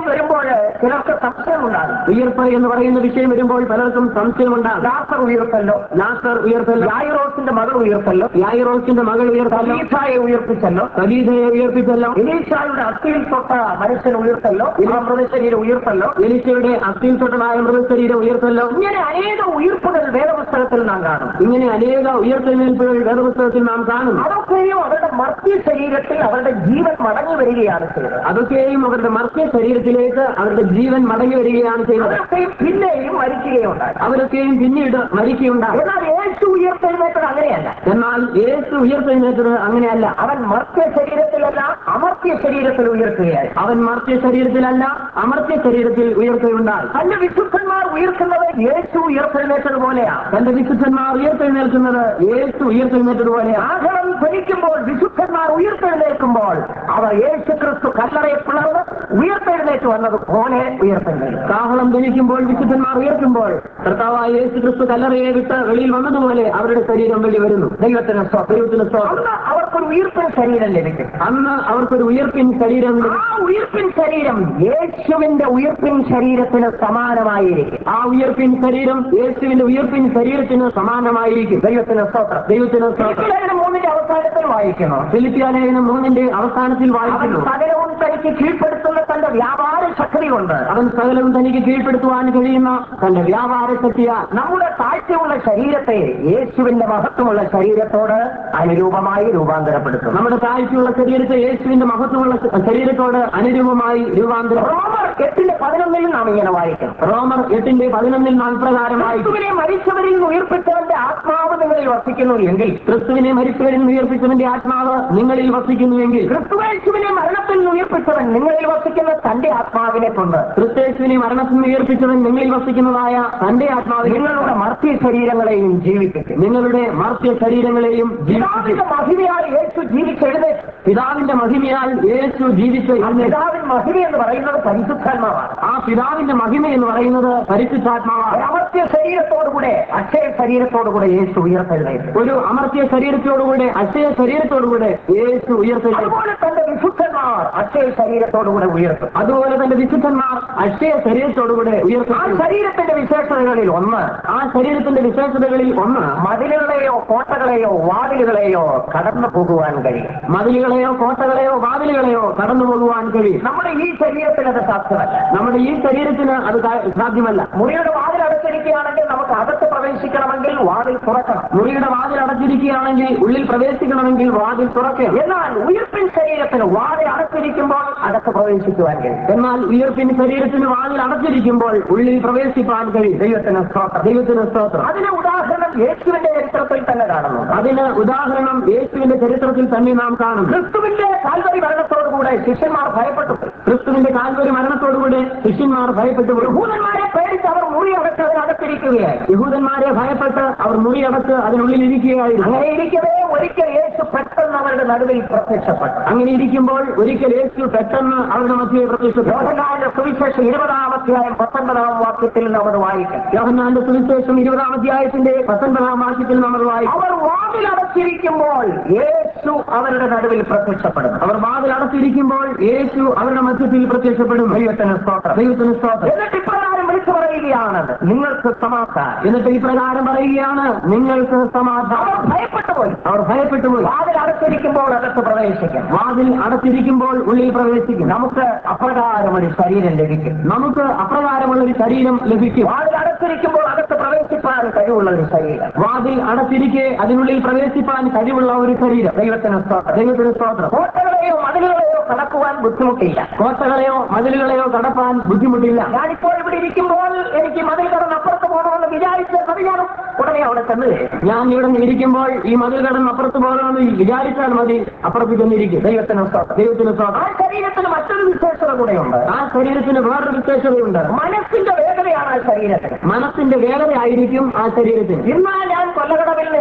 Speaker 2: വരുമ്പോൾ ചിലർക്ക് സംശയമുണ്ടാകും.
Speaker 3: ഉയർപ്പ് എന്ന് പറയുന്ന വിഷയം വരുമ്പോൾ പലർക്കും സംശയമുണ്ടാകും.
Speaker 2: ലാസർ ഉയർത്തല്ലോ,
Speaker 3: ലാസർ ഉയർത്തല്ലോ,
Speaker 2: യായിറോസിന്റെ മകൾ ഉയർത്തല്ലോ,
Speaker 3: യായിറോസിന്റെ മകൾ ഉയർത്തല്ലോ,
Speaker 2: തലീസായെ ഉയർപ്പിച്ചല്ലോ,
Speaker 3: ഖദീജയെ ഉയർപ്പിച്ചല്ലോ,
Speaker 2: എലീശായുടെ അസ്ഥിയിൽ തൊട്ട മനുഷ്യൻ ഉയർത്തല്ലോ, ആ മൃതശരീരം ഉയർത്തല്ലോ,
Speaker 3: എലീശയുടെ അസ്ഥിയിൽ തൊട്ടതായ മൃതശരീരം ഉയർത്തല്ലോ.
Speaker 2: ഇങ്ങനെ അനേക ഉയർപ്പുകൾ വേദപുസ്തകത്തിൽ നാം കാണും.
Speaker 3: ഇങ്ങനെ അനേക ഉയർത്തെഴുന്നേൽപ്പുകൾ വേദപുസ്തകത്തിൽ നാം കാണും.
Speaker 2: അതൊക്കെയും അവരുടെ മർത്യ ശരീരത്തിൽ അവരുടെ ജീവൻ മടങ്ങി വരികയാണ് ചെയ്തത്.
Speaker 3: അതൊക്കെയും അവരുടെ മർത്യ ശരീരത്തിലേക്ക് അവരുടെ ജീവൻ മടങ്ങി വരികയാണ് ചെയ്തത്.
Speaker 2: അവരൊക്കെയും പിന്നെയും മരിക്കുകയുണ്ടായി.
Speaker 3: അവരൊക്കെയും പിന്നീട് മരിക്കുകയുണ്ടായി.
Speaker 2: എന്നാൽ യേശു ഉയർത്തെഴുന്നേറ്റത് അങ്ങനെയല്ല.
Speaker 3: എന്നാൽ യേശു ഉയർത്തെഴുന്നേറ്റത് അങ്ങനെയല്ല.
Speaker 2: അവൻ മർത്യ ശരീരത്തിലല്ല, അമർത്യ ശരീരത്തിൽ ഉയർത്തുകയായി.
Speaker 3: അവൻ മർത്യ ശരീരത്തിലല്ല, അമർത്യ ശരീരത്തിൽ ഉയർത്തുകയുണ്ടായി.
Speaker 2: തന്റെ വിശുദ്ധന്മാർ ഉയർത്തുന്നത് യേശു ഉയർത്തെഴുന്നേറ്റത് പോലെയാണ്.
Speaker 3: തന്റെ വിശുദ്ധന്മാർ ഉയർത്തെഴുന്നേൽക്കുന്നത് യേശു ഉയർത്തെഴുന്നേറ്റത് പോലെയാണ്.
Speaker 2: ആഹളം ധരിക്കുമ്പോൾ, വിശുദ്ധന്മാർ ഉയർത്തെഴുന്നേൽക്കുമ്പോൾ അവർ യേശു ക്രിസ്തു കല്ലറയെ പിളർന്ന് ഉയർത്തെഴുന്നേറ്റ് വന്നത് പോലെ ഉയർത്തെഴുന്നേൽക്കും.
Speaker 3: കാഹളം ധനിക്കുമ്പോൾ, വിശുദ്ധന്മാർ ഉയർത്തുമ്പോൾ കർത്താവായ യേശു ക്രിസ്തു കല്ലറയെ വിട്ട് വെളിയിൽ വന്നതുപോലെ അവരുടെ ശരീരം വെളി വരുന്നു.
Speaker 2: ദൈവത്തിന് സ്തോത്രം.
Speaker 3: ദൈവത്തിന് സ്തോത്രം.
Speaker 2: അന്ന് അവർക്കൊരു ഉയർപ്പിൻ ശരീരം ലഭിക്കും.
Speaker 3: അന്ന് അവർക്കൊരു ഉയർപ്പിൻ ശരീരം ലഭിക്കും.
Speaker 2: ആ ഉയർപ്പിൻ ശരീരം യേശുവിന്റെ ഉയർപ്പിൻ ശരീരത്തിന് സമാനമായിരിക്കും.
Speaker 3: ആ ഉയർപ്പിൻ ശരീരം യേശുവിന്റെ ഉയർപ്പിൻ ശരീരത്തിന് സമാനമായിരിക്കും.
Speaker 2: ദൈവത്തിന് സ്തോത്രം.
Speaker 3: ദൈവത്തിന് സ്തോത്രം.
Speaker 2: ഫിലിപ്പിയർ മൂന്നിന്റെ അവസാനത്തിൽ വായിക്കുന്നു.
Speaker 3: ഫിലിപ്പിയ ലേഖനം മൂന്നിന്റെ അവസാനത്തിൽ
Speaker 2: അവൻ
Speaker 3: വായിക്കുന്നു.
Speaker 2: സകലവും തനിക്ക് കീഴ്പ്പെടുത്തുന്ന തന്റെ വ്യാപാര ശക്തി കൊണ്ട്
Speaker 3: അവൻ സകലവും തനിക്ക് കീഴ്പ്പെടുത്തുവാൻ കഴിയുന്ന തന്റെ വ്യാപാര ശക്തിയാൽ
Speaker 2: നമ്മുടെ താഴ്ചയുള്ള ശരീരത്തെ യേശുവിന്റെ മഹത്വമുള്ള ശരീരത്തോട് അനുരൂപമായി രൂപാന്തരപ്പെടുത്തും.
Speaker 3: നമ്മുടെ താഴ്ചയുള്ള ശരീരത്തെ യേശുവിന്റെ മഹത്വമുള്ള ശരീരത്തോട് അനുരൂപമായി രൂപാന്തരം.
Speaker 2: റോമർ എട്ടിന്റെ പതിനൊന്നിൽ നാം ഇങ്ങനെ വായിക്കും.
Speaker 3: റോമർ എട്ടിന്റെ പതിനൊന്നിൽ നാം പ്രകാരം വായിക്കും.
Speaker 2: ക്രിസ്തുവിനെ മരിച്ചവരിൽ നിന്ന് ഉയർപ്പിച്ചവന്റെ ആത്മാവ് നിങ്ങളിൽ വസിക്കുന്നു എങ്കിൽ,
Speaker 3: ക്രിസ്തുവിനെ മരിച്ചവരിൽ നിന്ന് ഉയർപ്പിച്ചവന്റെ ആത്മാവ് നിങ്ങളിൽ വസിക്കുന്നുവെങ്കിൽ,
Speaker 2: ക്രിസ്തുവേശുവിനെ മരണത്തിൽ നിന്ന് ഉയർപ്പിച്ചവൻ നിങ്ങളിൽ വസിക്കുന്ന തന്റെ ആത്മാവിനെ കൊണ്ട്,
Speaker 3: ക്രിസ്തുയേശുവിനെ മരണത്തിൽ നിന്ന് ഉയർപ്പിച്ചവൻ നിങ്ങളിൽ വസിക്കുന്നതായ തന്റെ ആത്മാവിനെ
Speaker 2: നിങ്ങളുടെ മർത്യ ശരീരങ്ങളെയും ജീവിപ്പിക്കും.
Speaker 3: നിങ്ങളുടെ മർത്യ ശരീരങ്ങളെയും ജീവിപ്പിക്കും.
Speaker 2: പിതാവിന്റെ മഹിമയാൽ യേശു ജീവിച്ചെഴുന്നേറ്റ്.
Speaker 3: പിതാവിന്റെ മഹിമയാൽ യേശു ജീവിച്ച്
Speaker 2: ആ പിതാവിന്റെ മഹിമ എന്ന് പറയുന്നത് പരിശുദ്ധാത്മാവാണ്.
Speaker 3: ആ പിതാവിന്റെ മഹിമ എന്ന് പറയുന്നത് പരിശുദ്ധാത്മാവാണ്.
Speaker 2: അമർത്യ ശരീരത്തോടുകൂടെ അക്ഷയ ശരീരത്തോടുകൂടെ യേശു ഉയർത്തെഴുന്നേറ്റ്.
Speaker 3: ഒരു അമർത്യ ശരീരത്തോടുകൂടെ അക്ഷയ ശരീരത്തോടുകൂടെ യേശു ഉയർത്തെഴുന്നേറ്റ്.
Speaker 2: അതുപോലെ തന്റെ വിശുദ്ധന്മാർ അക്ഷയ ശരീരത്തോടുകൂടെ ഉയർത്തും.
Speaker 3: അതുപോലെ തന്റെ വിശുദ്ധന്മാർ അക്ഷയ ശരീരത്തോടുകൂടെ ഉയർത്തും.
Speaker 2: ആ ശരീരത്തിന്റെ വിശേഷതകളിൽ ഒന്ന്,
Speaker 3: ആ ശരീരത്തിന്റെ വിശേഷതകളിൽ ഒന്ന്,
Speaker 2: മതിലുകളെയോ കോട്ടകളെയോ വാതിലുകളെയോ കടന്നു പോകുവാൻ കഴിയും.
Speaker 3: മതിലുകളെയോ കോട്ടകളെയോ വാതിലുകളെയോ കടന്നു പോകുവാൻ കഴിയും.
Speaker 2: നമ്മുടെ ഈ ശരീരത്തിന് അത് സാധ്യമല്ല.
Speaker 3: നമ്മുടെ ഈ ശരീരത്തിന് അത് സാധ്യമല്ല.
Speaker 2: മുറിയുടെ വാതിൽ അടച്ചിരിക്കുകയാണെങ്കിൽ നമുക്ക് അകത്ത് പ്രവേശിക്കണമെങ്കിൽ വാതിൽ തുറക്കണം.
Speaker 3: മുറിയുടെ വാതിൽ അടച്ചിരിക്കുകയാണെങ്കിൽ ഉള്ളിൽ പ്രവേശിക്കണമെങ്കിൽ വാതിൽ തുറക്കണം.
Speaker 2: എന്നാൽ ഉയർപ്പിൻ ശരീരത്തിന് വാതിൽ അടച്ചിരിക്കുമ്പോൾ അകത്ത് പ്രവേശിക്കുവാൻ കഴിയും.
Speaker 3: എന്നാൽ ഉയർപ്പിൻ ശരീരത്തിന് വാതിൽ അടച്ചിരിക്കുമ്പോൾ ഉള്ളിൽ പ്രവേശിപ്പാൻ കഴിയും.
Speaker 2: ദൈവത്തിന് സ്തോത്രം.
Speaker 3: ദൈവത്തിന് സ്തോത്രം.
Speaker 2: അതിന് ഉദാഹരണം യേശുവിന്റെ ചരിത്രത്തിൽ തന്നെ കാണുന്നു.
Speaker 3: അതിന് ഉദാഹരണം യേശുവിന്റെ ചരിത്രത്തിൽ തന്നെ നാം കാണുന്നു.
Speaker 2: ക്രിസ്തുവിന്റെ കാൽവരി മരണത്തോടുകൂടെ ശിഷ്യന്മാർ ഭയപ്പെട്ടു.
Speaker 3: ക്രിസ്തുവിന്റെ കാൽവരി മരണത്തോടുകൂടെ ശിഷ്യന്മാർ ഭയപ്പെട്ടു.
Speaker 2: യഹൂദന്മാരെ പേടിച്ച് അവർ മുറി അടച്ച് അതിനകത്തിരിക്കുകയായി.
Speaker 3: യഹൂദന്മാരെ ഭയപ്പെട്ട് അവർ മുറി അടച്ച് അതിനുള്ളിൽ ഇരിക്കുകയായിരുന്നു.
Speaker 2: അങ്ങനെ ഇരിക്കവേ ഒരിക്കൽ യേശു പെട്ടെന്ന് അവരുടെ നടുവിൽ പ്രത്യക്ഷപ്പെട്ടു.
Speaker 3: അങ്ങനെ ഇരിക്കുമ്പോൾ ഒരിക്കൽ യേശു പെട്ടെന്ന് അവരുടെ മധ്യേ പ്രത്യക്ഷപ്പെട്ടു.
Speaker 2: യോഹന്നാന്റെ സുവിശേഷം ഇരുപതാം അധ്യായം പത്തൊൻപതാം വാക്യത്തിൽ നമ്മൾ വായിക്കും.
Speaker 3: യോഹന്നാന്റെ സുവിശേഷം ഇരുപതാം അധ്യായത്തിന്റെ പത്തൊൻപതാം വാക്യത്തിൽ നമ്മൾ വായിക്കും.
Speaker 2: അവർ വാതിൽ അടച്ചിരിക്കുമ്പോൾ യേശു അവരുടെ നടുവിൽ പ്രത്യക്ഷപ്പെടുന്നു.
Speaker 3: അവർ വാതിൽ അടച്ചിരിക്കുമ്പോൾ യേശു അവരുടെ മധ്യത്തിൽ പ്രത്യക്ഷപ്പെടുന്നു.
Speaker 2: ദൈവത്തിന് സ്തോത്രം.
Speaker 3: ദൈവത്തിന് സ്തോത്രം.
Speaker 2: എന്നിട്ട് ഇപ്രകാരം വിളിച്ചു പറയുകയാണ്, നിങ്ങൾക്ക് സമാധാനം.
Speaker 3: എന്നിട്ട് ഈ പ്രകാരം പറയുകയാണ്, നിങ്ങൾക്ക് സമാധാനം.
Speaker 2: അവർ ഭയപ്പെട്ടു പോയി.
Speaker 3: അവർ ഭയപ്പെട്ടു പോയി.
Speaker 2: വാതിൽ അടച്ചിരിക്കുമ്പോൾ അകത്ത് പ്രവേശിക്കും.
Speaker 3: വാതിൽ അടച്ചിരിക്കുമ്പോൾ ഉള്ളിൽ പ്രവേശിക്കും.
Speaker 2: നമുക്ക് അപ്രകാരം ഒരു ശരീരം ലഭിക്കും.
Speaker 3: നമുക്ക് അപ്രകാരമുള്ള ഒരു ശരീരം ലഭിക്കും.
Speaker 2: വാതിൽ അടച്ചിരിക്കുമ്പോൾ അകത്ത് പ്രവേശിപ്പാൻ കഴിവുള്ള ഒരു ശരീരം.
Speaker 3: വാതിൽ അടച്ചിരിക്കെ അതിനുള്ളിൽ പ്രവേശിപ്പാൻ കഴിവുള്ള ഒരു ശരീരം.
Speaker 2: ദൈവത്തിന് സ്തോത്രം.
Speaker 3: ദൈവത്തിന് സ്തോത്രം.
Speaker 2: കോട്ടകളെയോ മതിലുകളെയോ കടക്കുവാൻ ബുദ്ധിമുട്ടില്ല.
Speaker 3: കോട്ടകളെയോ മതിലുകളെയോ കടപ്പാൻ ബുദ്ധിമുട്ടില്ല.
Speaker 2: ഞാനിപ്പോൾ ഇവിടെ ഇരിക്കുമ്പോൾ എനിക്ക് മതിൽ കടന്ന് അപ്പുറത്ത് പോകണമെന്ന് വിചാരിച്ച മതിയാലും ഉടനെ അവിടെ ചെന്ന്
Speaker 3: ഞാൻ ഇവിടെ ഇരിക്കുമ്പോൾ ഈ മതിൽ കടന്ന് അപ്പുറത്ത് പോകണമെന്ന് വിചാരിച്ചാൽ മതി, അപ്പുറത്ത് ചെന്നിരിക്കും.
Speaker 2: ദൈവത്തിന് സ്തോത്രം.
Speaker 3: ദൈവത്തിന് സ്തോത്രം.
Speaker 2: ആ ശരീരത്തിന് മറ്റൊരു വിശേഷത കൂടെയുണ്ട്.
Speaker 3: ആ ശരീരത്തിന് വേറൊരു വിശേഷതയുണ്ട്.
Speaker 2: മനസ്സിന്റെ വേദനയാണ് ആ ശരീരത്തിന്.
Speaker 3: മനസ്സിന്റെ വേദനയായിരിക്കും ആ ശരീരത്തിന്.
Speaker 2: ഇന്നാ ഞാൻ കൊല്ലകടവിൽ നിന്ന് അല്ലെങ്കിൽ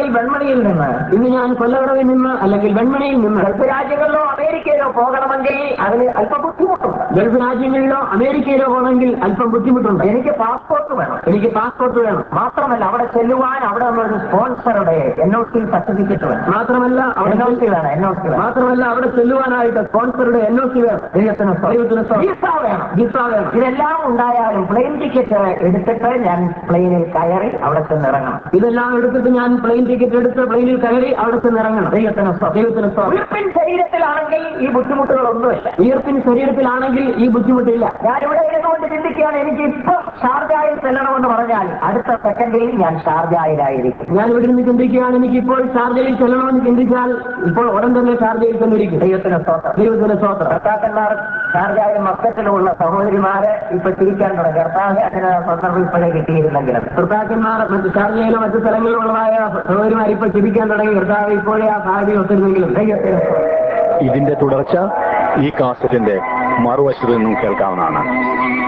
Speaker 2: അല്ലെങ്കിൽ വെൺമണിയിൽ നിന്ന്,
Speaker 3: ഇന്ന് ഞാൻ കൊല്ലകടവിൽ നിന്ന് അല്ലെങ്കിൽ വെൺമണിയിൽ നിന്ന്
Speaker 2: ഗൾഫ് രാജ്യങ്ങളിലോ അമേരിക്കയിലോ പോകണമെങ്കിൽ അതിന് അല്പം ബുദ്ധിമുട്ടുണ്ട്.
Speaker 3: ഗൾഫ് രാജ്യങ്ങളിലോ അമേരിക്കയിലോ പോകണമെങ്കിൽ അല്പം ബുദ്ധിമുട്ടുണ്ട്.
Speaker 2: എനിക്ക് പാസ്പോർട്ട് വേണം.
Speaker 3: എനിക്ക് പാസ്പോർട്ട് വേണം.
Speaker 2: മാത്രമല്ല അവിടെ ചെല്ലുവാൻ അവിടെ നിന്നൊരു സ്പോൺസറുടെ എൻ ഒ സി സർട്ടിഫിക്കറ്റ് വേണം.
Speaker 3: മാത്രമല്ല അവിടെ
Speaker 2: എൻ ഒ സി വേണം. എൻ ഒ സി വേണം.
Speaker 3: മാത്രമല്ല അവിടെ ചെല്ലുവാനായിട്ട് സ്പോൺസറുടെ എൻ ഒ സി വേണം.
Speaker 2: ദൈവത്തിന് സ്തോത്രം.
Speaker 3: ദൈവത്തിന് സ്തോത്രം.
Speaker 2: വിസ വേണം.
Speaker 3: വിസ വേണം.
Speaker 2: ഇതെല്ലാം ഉണ്ടായാലും പ്ലെയിൻ ടിക്കറ്റ് എടുത്തിട്ട് ഞാൻ പ്ലെയിനിൽ കയറി അവിടെ ചെന്ന് ഇറങ്ങണം.
Speaker 3: ഇതെല്ലാം എടുത്തിട്ട് ഞാൻ പ്ലെയിൻ ടിക്കറ്റ് എടുത്ത് പ്ലെയിനിൽ കയറി അവിടെ ചെന്ന് ഇറങ്ങണം.
Speaker 2: ദൈവത്തിന് സ്തോത്രം.
Speaker 3: ദൈവത്തിന് സ്തോത്രം.
Speaker 2: ഉയർപ്പിൻ ശരീരത്തിലാണെങ്കിൽ ഈ ബുദ്ധിമുട്ടുകളൊന്നുമില്ല.
Speaker 3: ഈർപ്പിന് ശരീരത്തിലാണെങ്കിൽ ഈ ബുദ്ധിമുട്ടില്ല.
Speaker 2: ഞാനിവിടെ ഇരുന്നുകൊണ്ട് ചിന്തിക്കുകയാണ്, എനിക്ക് ഇപ്പം ഷാർജായിൽ ചെല്ലണമെന്ന് പറഞ്ഞാൽ അടുത്ത സെക്കൻഡിൽ ഞാൻ ഷാർജായിലായിരിക്കും.
Speaker 3: ഞാൻ ഇവിടെ നിന്ന് ചിന്തിക്കുകയാണ്, എനിക്ക് ഇപ്പോൾ ഷാർജയിൽ ചെല്ലണമെന്ന് ചിന്തിച്ചാൽ ഇപ്പോൾ ഉടൻ തന്നെ ഷാർജയിൽ ചെന്നിരിക്കും.
Speaker 2: ദൈവത്തിന് സ്തോത്രം.
Speaker 3: ദൈവത്തിന് സ്തോത്രം.
Speaker 2: ഭർത്താക്കന്മാർ ഷാർജായും മസ്കറ്റിലുമുള്ള സഹോദരിമാര് ഇപ്പൊ തിരിക്കാൻ തുടങ്ങി. ഭർത്താവ് അങ്ങനെ സന്ദർഭം ഇപ്പോഴേ കിട്ടിയിരുന്നെങ്കിലും
Speaker 3: ഭർത്താക്കന്മാർ മറ്റ് ഷാർജയിലോ മറ്റു സ്ഥലങ്ങളിലുള്ളതായ സഹോദരിമാർ ഇപ്പോൾ ചിരിക്കാൻ തുടങ്ങി. ഭർത്താവ് ഇപ്പോഴേ ആ സാഹചര്യം ഒത്തിരുന്നെങ്കിലും ദൈവത്തിന്
Speaker 1: ഇതിന്റെ തുടർച്ച ഈ കാസറ്റിന്റെ മറുവശത്ത് നിന്നും കേൾക്കാവുന്നതാണ്.